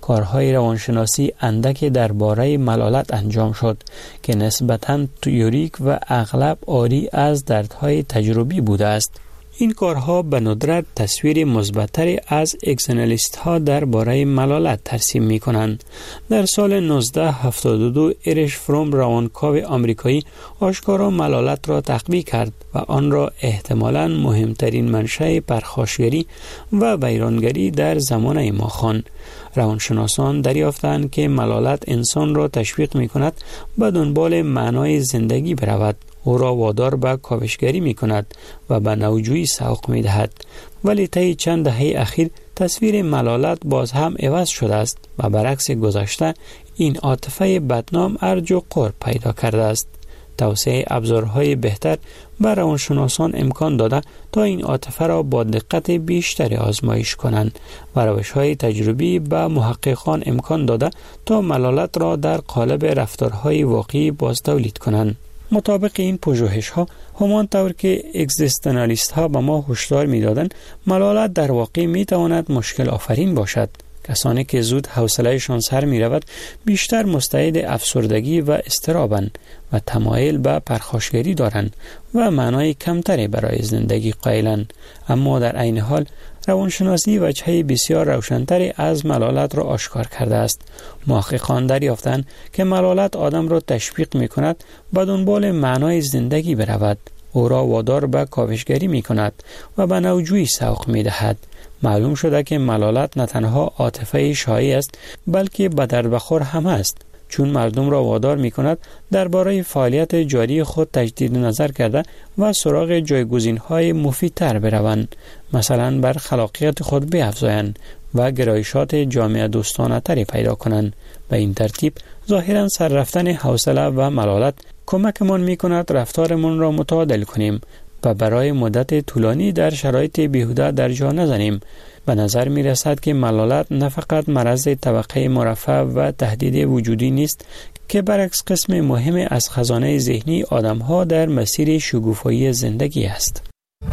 کارهای روانشناسی اندک درباره ملالت انجام شد که نسبتاً تئوریک و اغلب عاری از دردهای تجربی بوده است. این کارها به ندرت تصویر مثبت‌تری از اکسنالیست ها درباره ملالت ترسیم می کنند. در سال نوزده هفتاد و دو اریش فروم روانکاو آمریکایی آشکارا ملالت را تقویه کرد و آن را احتمالاً مهمترین منشأ پرخاشگری و ویرانگری در زمانه ما خواند. روانشناسان دریافتند که ملالت انسان را تشویق می کند به دنبال معنای زندگی برود، او را وادار به کاوشگری می کند و به نوجویی سوق می دهد. ولی طی چند دهه اخیر تصویر ملالت باز هم عوض شده است و برعکس گذشته این عاطفه بدنام ارج و قرب پیدا کرده است. توسعه ابزارهای بهتر به روانشناسان امکان داده تا این عاطفه را با دقت بیشتری آزمایش کنند و روش‌های تجربی به محققان امکان داده تا ملالت را در قالب رفتارهای واقعی باز تولید کنند. مطابق این پژوهش‌ها، همانطور که اگزیستانالیست ها به ما هشدار می‌دادند، ملالت در واقع می‌تواند مشکل آفرین باشد. کسانی که زود حوصله‌شان سر می‌رود بیشتر مستعد افسردگی و اضطرابند و تمایل به پرخاشگری دارند و معنای کمتری برای زندگی قائلند. اما در عین حال روانشناسی وجهه بسیار روشن‌تری از ملالت را آشکار کرده است. محققان دریافتند که ملالت آدم را تشویق می‌کند به دنبال معنای زندگی برود، او را وادار به کاوشگری می‌کند و به نوجویی سوق می‌دهد. معلوم شده که ملالت نه تنها عاطفه شایع است بلکه به درد بخور هم است، چون مردم را وادار می کند درباره فعالیت جاری خود تجدید نظر کرده و سراغ جایگزین‌های مفیدتر بروند، مثلا بر خلاقیت خود بیفزایند و گرایشات جامعه دوستانه تری پیدا کنند. به این ترتیب ظاهراً سر رفتن حوصله و ملالت کمکمان می کند رفتارمان را متعادل کنیم و برای مدت طولانی در شرایط بیهوده در جا نزنیم. به نظر می رسد که ملالت نه فقط مرض طبقه مرفه و تهدید وجودی نیست که برعکس قسم مهم از خزانه ذهنی آدم‌ها در مسیر شگوفایی زندگی است.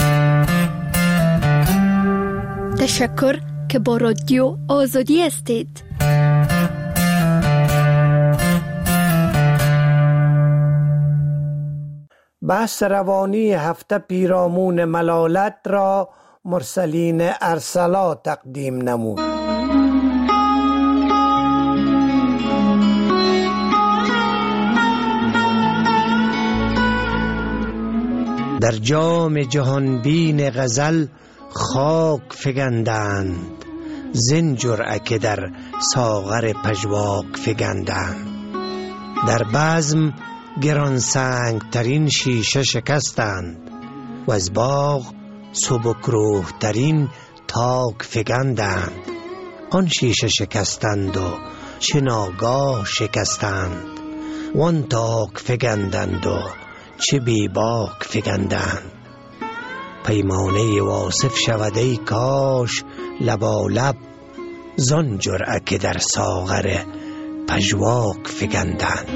تشکر که با رادیو آزادی هستید. بحث روانی هفته پیرامون ملالت را مرسلین ارسلا تقدیم نمود. در جام جهان بین غزل خاک فگندند، زین جرعه که در ساغر پژواک فگندند. در بزم گران سنگ ترین شیشه شکستند و از باغ سبک روح ترین تاک فگندند. آن شیشه شکستند و چه ناگاه شکستند، وان تاک فگندند و چه بی باک فگندند. پیمانه واصف شود ای کاش لبالب، زان جرعه که در ساغر پژواک فگندند.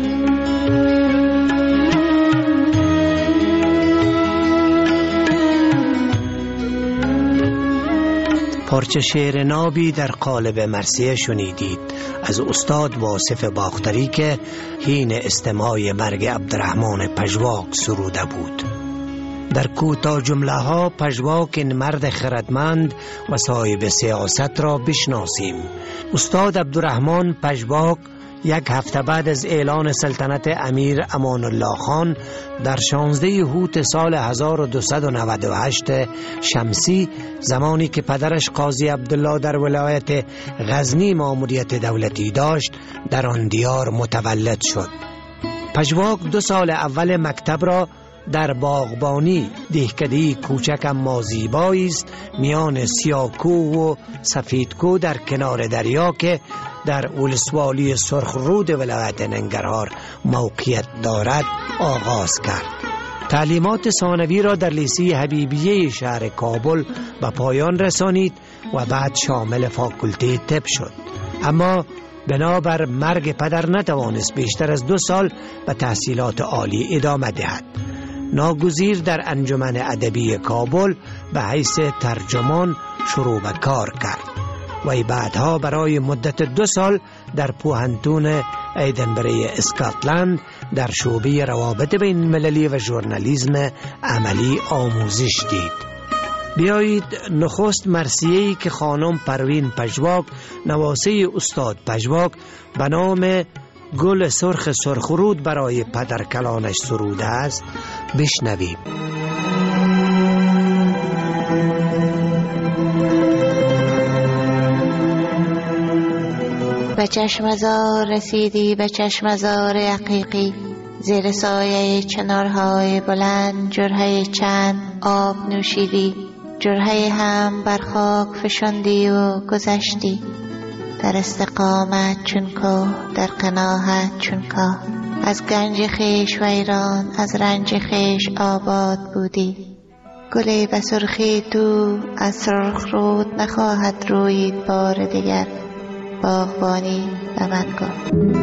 پارچه شعر نابی در قالب مرثیه شنیدید از استاد واصف باختری که حین استماع مرگ عبدالرحمن پژواک سروده بود. در کوتاه جمله ها پژواک این مرد خردمند و صاحب سیاست را بشناسیم. استاد عبدالرحمن پژواک یک هفته بعد از اعلان سلطنت امیر امان الله خان در شانزده هوت سال هزار و دویست و نود و هشت شمسی، زمانی که پدرش قاضی عبدالله در ولایت غزنی مأموریت دولتی داشت، در آن دیار متولد شد. پژواک دو سال اول مکتب را در باغبانی، دهکده‌ای کوچک اما زیبایی است میان سیاکو و سفیدکو در کنار دریا که در ولسوالی سرخرود ولایت ننگرهار موقعیت دارد آغاز کرد. تعلیمات ثانوی را در لیسه حبیبیه شهر کابل به پایان رسانید و بعد شامل فاکولته طب شد. اما بنابر مرگ پدر نتوانست بیشتر از دو سال به تحصیلات عالی ادامه دهد. ناگزیر در انجمن ادبی کابل به حیث ترجمان شروع به کار کرد. و بعدها برای مدت دو سال در پوهنتون ایدنبری اسکاتلند در شعبه روابط بین المللی و ژورنالیسم عملی آموزش دید. بیایید نخست مرثیه‌ای که خانم پروین پژواک نواسه استاد پژواک به نام گل سرخ سرخرود برای پدر کلانش سروده است بشنویم. به چشمزار رسیدی، به چشمزار حقیقی، زیر سایه چنارهای بلند جرعه چند آب نوشیدی، جرعه هم بر خاک فشاندی و گذشتی. در استقامت چون کوه، در قناعت چون کاه، از گنج خیش ویران، از رنج خیش آباد بودی. گلی به سرخی تو از سرخ رود نخواهد روید بار دیگر، باغبانی به من کن.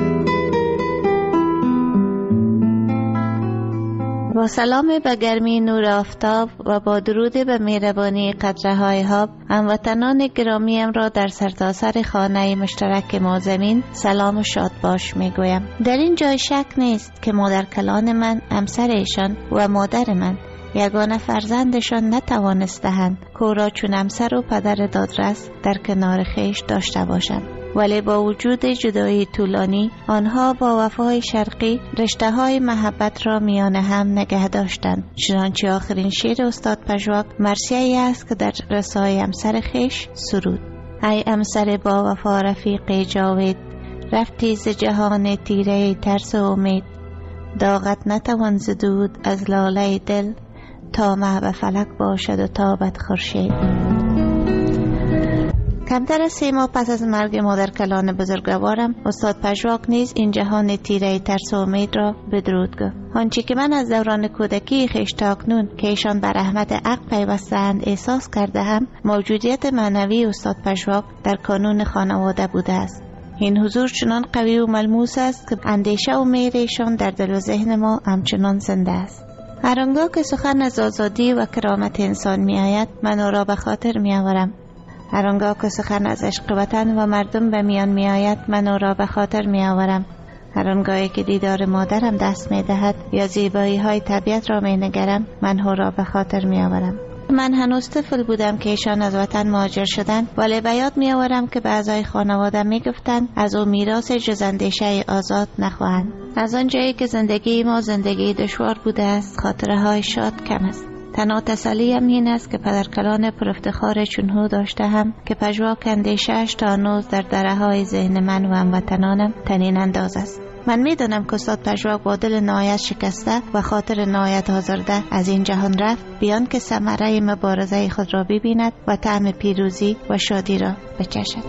با سلام به گرمی نور آفتاب و با درود به مهربانی قطره های آب، هموطنان گرامیم را در سرتاسر خانه مشترک ما زمین سلام و شاد باش می گویم. در این جای شک نیست که مادر کلان من، همسر ایشان و مادر من یگانه فرزندشان نتوانستند کورا چون همسر و پدر دادرس در کنار خیش داشته باشند. ولی با وجود جدایی طولانی، آنها با وفای شرقی رشته های محبت را میان هم نگه داشتند. چنانچه آخرین شعر استاد پژواک مرثیه‌ای است که در رسای همسر خیش سرود: ای همسر با وفا رفیق جاوید، رفتی ز جهان تیره ترس و امید. داغت نتوان زدود از لاله دل، تا مه به فلک باشد و تابت خورشید. کمتر از سه ماه پس از مرگ مادر کلان بزرگوارم، استاد پژواک نیز این جهان تیره ترس و امید را بدرود گفت. آنچه که من از دوران کودکی خویش تا اکنون که ایشان بر رحمت حق پیوسته‌اند احساس کرده هم، موجودیت معنوی استاد پژواک در کانون خانواده بوده است. این حضور چنان قوی و ملموس است که اندیشه و مهر ایشان در دل و ذهن ما همچنان زنده است. هر آنگاه که سخن از آزادی و کرامت انسان می آید، من او را به خاطر می آورم. هر آنگاه که سخن از عشق وطن و مردم به میان می آید، من او را به خاطر می آورم. هر آنگاهی که دیدار مادرم دست می دهد یا زیبایی های طبیعت را می نگرم، من او را به خاطر می آورم. من هنوز طفل بودم که ایشان از وطن مهاجر شدند، ولی به یاد می آورم که به اعضای خانواده می گفتند از او میراث جز اندیشه آزاد نخواهند. از آنجایی که زندگی ما زندگی دشوار بوده است، خاطره های شاد کم است. تنها تسلیم این است که پدرکلان پر افتخار چون او داشته هم که پژواک اندیشه‌اش تا هنوز در دره های ذهن من و هموطنانم طنین انداز است. من میدانم که استاد پژواک با دل نهایت شکسته و خاطر نهایت آزرده از این جهان رفت، بیان که ثمره مبارزه خود را ببیند و طعم پیروزی و شادی را بچشد.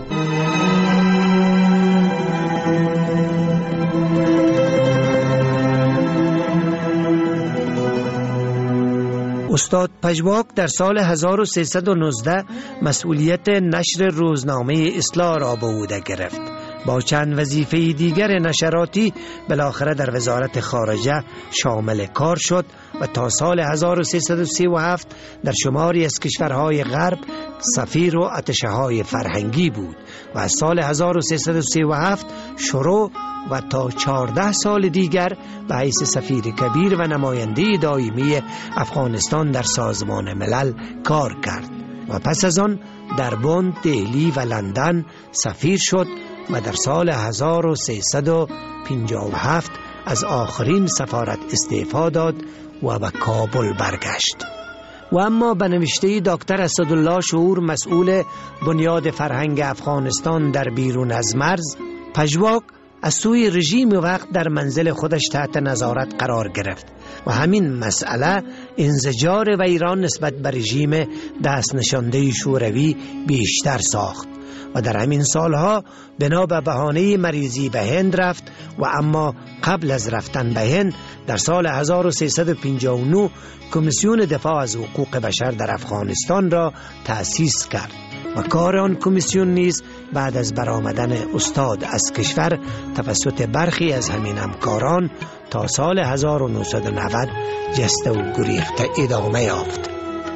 استاد پژواک در سال هزار و سیصد و نوزده مسئولیت نشر روزنامه اصلاح را به عهده گرفت. با چند وظیفه دیگر نشراتی بالاخره در وزارت خارجه شامل کار شد و تا سال هزار و سیصد و سی و هفت در شماری از کشورهای غرب سفیر و اتشه های فرهنگی بود و از سال هزار و سیصد و سی و هفت شروع و تا چهارده سال دیگر به حیث سفیر کبیر و نماینده دائمی افغانستان در سازمان ملل کار کرد و پس از آن در بن، دهلی و لندن سفیر شد و در سال هزار و سیصد و پنجاه و هفت از آخرین سفارت استعفا داد و به کابل برگشت. و اما به نوشته دکتر اسدالله شعور، مسئول بنیاد فرهنگ افغانستان در بیرون از مرز، پژواک از سوی رژیم وقت در منزل خودش تحت نظارت قرار گرفت و همین مسئله انزجار و ایران نسبت به رژیم دست نشانده شوروی بیشتر ساخت و در همین سالها بنا به بهانه مریضی به هند رفت و اما قبل از رفتن به هند در سال هزار و سیصد و پنجاه و نه کمیسیون دفاع از حقوق بشر در افغانستان را تأسیس کرد و کار آن کمیسیون نیز بعد از برآمدن استاد از کشور توسط برخی از همین همکاران تا سال هزار و نهصد و نود جسته و گریخته ادامه یافت.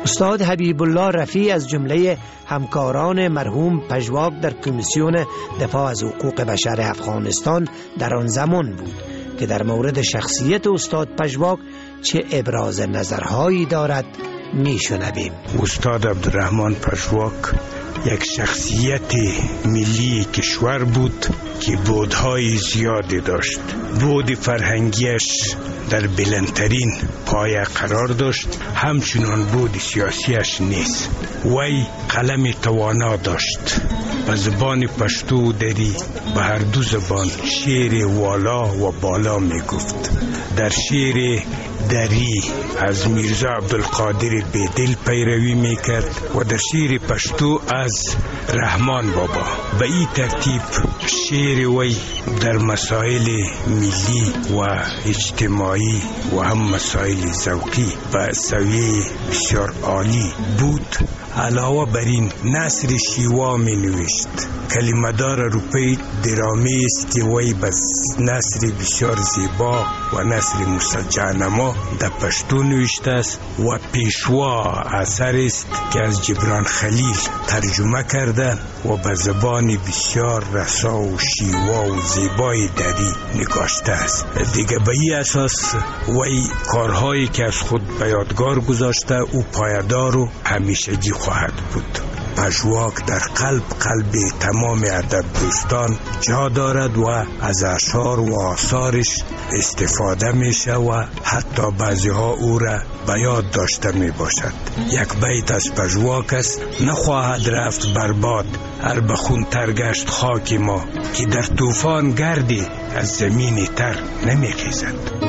استاد حبیب الله رفیع از جمله همکاران مرحوم پژواک در کمیسیون دفاع از حقوق بشر افغانستان در آن زمان بود که در مورد شخصیت استاد پژواک چه ابراز نظرهایی دارد میشنویم. استاد عبدالرحمن پژواک یک شخصیت ملی کشور بود که بودهای زیادی داشت. بود فرهنگیش در بلندترین پایه قرار داشت، همچنان بود سیاسیش نیست. وی قلم توانا داشت، به زبان پشتو و دری به هر دو زبان شعر والا و بالا می گفت. در شعر دری از میرزا عبدالقادر بیدل پیروی می کرد و در شعر پشتو از رحمان بابا. به این ترتیب شعر وی در مسائل ملی و اجتماعی و هم مسائل ذوقی به سویه بسیار عالی بود. علاوه بر این نثر شیوا می نوشت. کلمدار روپی درامی است که وی بس نثر بسیار زیبا و نثر مسجعنما در پشتو نوشته است و پیشوا اثر است که از جبران خلیل ترجمه کرده و به زبان بسیار رسا و شیوا و زیبای دری نگاشته است. دیگه به این اساس وی کارهایی که از خود به یادگار گذاشته او پایدار و همیشگی خواهد بود. پژواک در قلب قلب تمام ادب دوستان جا دارد و از اشعار و آثارش استفاده میشه و حتی بعضی ها او را به یاد داشته می باشد. یک بیت از پژواک است: نخواهد رفت برباد هر بخون تر گشت خاک ما، که در طوفان گردی از زمین تر نمی خیزد.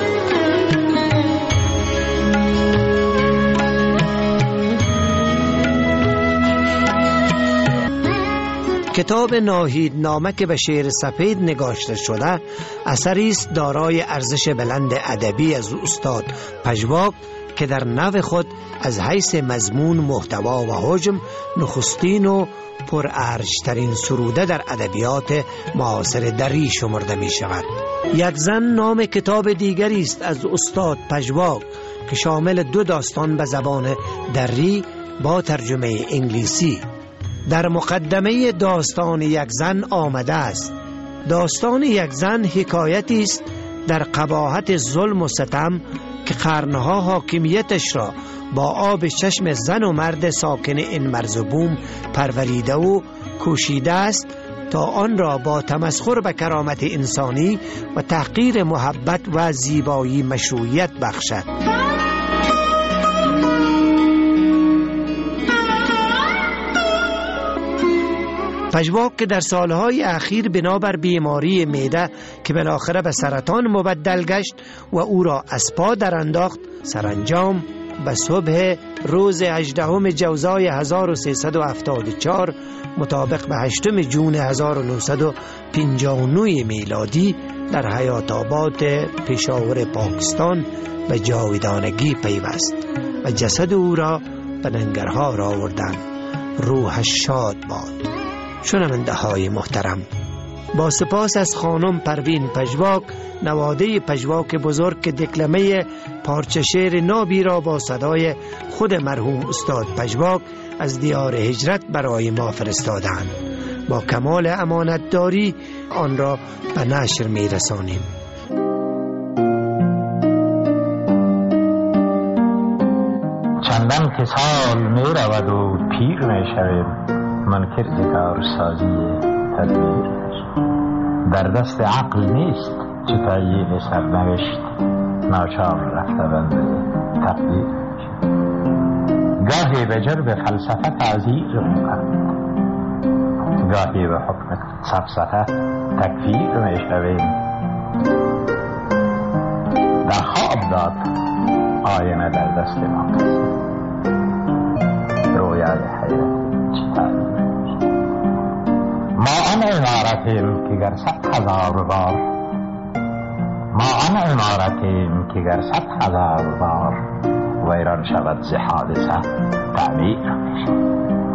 کتاب ناهید نامه که به شعر سپید نگاشته شده اثری است دارای ارزش بلند ادبی از استاد پژواک که در نوع خود از حیث مضمون، محتوا و حجم نخستین و پرارج‌ترین سروده در ادبیات معاصر دری شمرده می شود. یک زن نام کتاب دیگری است از استاد پژواک که شامل دو داستان به زبان دری با ترجمه انگلیسی. در مقدمه داستان یک زن آمده است: داستان یک زن حکایتی است در قباحت ظلم و ستم که قرنها حاکمیتش را با آب چشم زن و مرد ساکن این مرز و بوم پروریده و کوشیده است تا آن را با تمسخر به کرامت انسانی و تحقیر محبت و زیبایی مشروعیت بخشد. پژواک که در سالهای اخیر بنابر بیماری معده که بالاخره به سرطان مبدل گشت و او را از پا در انداخت، سرانجام به صبح روز هجدهم جوزای هزار و سیصد و هفتاد و چهار مطابق به هشتم جون هزار و نهصد و پنجاه و نه میلادی در حیات آباد پشاور پاکستان به جاودانگی پیوست و جسد او را به ننگرهار آوردند. روحش شاد باد. شنونده های محترم، با سپاس از خانم پروین پژواک، نواده پژواک بزرگ که دکلمه پارچه شعر نابی را با صدای خود مرحوم استاد پژواک از دیار هجرت برای ما فرستادند، با کمال امانتداری آن را به نشر می رسانیم. چندان که سال می رود و پیر می شویم، منکر کارسازی تدبیر در دست عقل نیست چه تعیین سرنوشت، ناچار رفته بنده تقدیر. گاهی به جرب فلسفه تعذیر می‌کنند، گاهی به حکم سفسطه تکفیر می‌شویم. در خواب داد آینه در دست ما کسی، رویای حیرتی چه تعبیر. ما آن عمارتیم که گر صد هزار بار، ما آن عمارتیم که گر صد هزار بار ویران شود ز حادثه تعمیر می‌شود.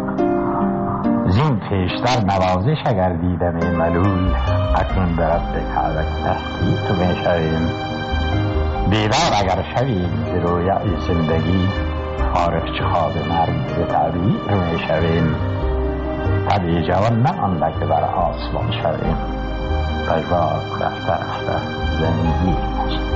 زین پیشتر نوازش اگر دیدم ملول، اکنون به رب کعبه تحقیق می‌شویم. بیدار اگر شویم ز رویای زندگی، عارف چه خواب نرم به تعبیر می شویم، طبیع جوان نمانده که بر آسمان شویم، پژواک رفته رفته زندگی نشد.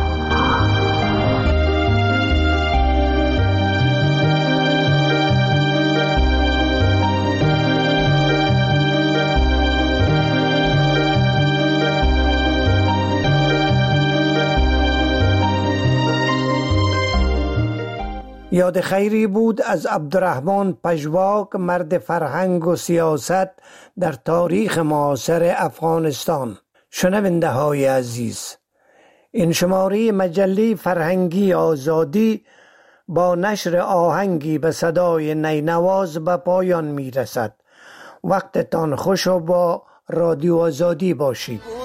یاد خیری بود از عبدالرحمن پژواک، مرد فرهنگ و سیاست در تاریخ معاصر افغانستان. شنونده های عزیز، این شماره مجله فرهنگی آزادی با نشر آهنگی به صدای نینواز به پایان می رسد. وقتتان خوش و با رادیو آزادی باشید.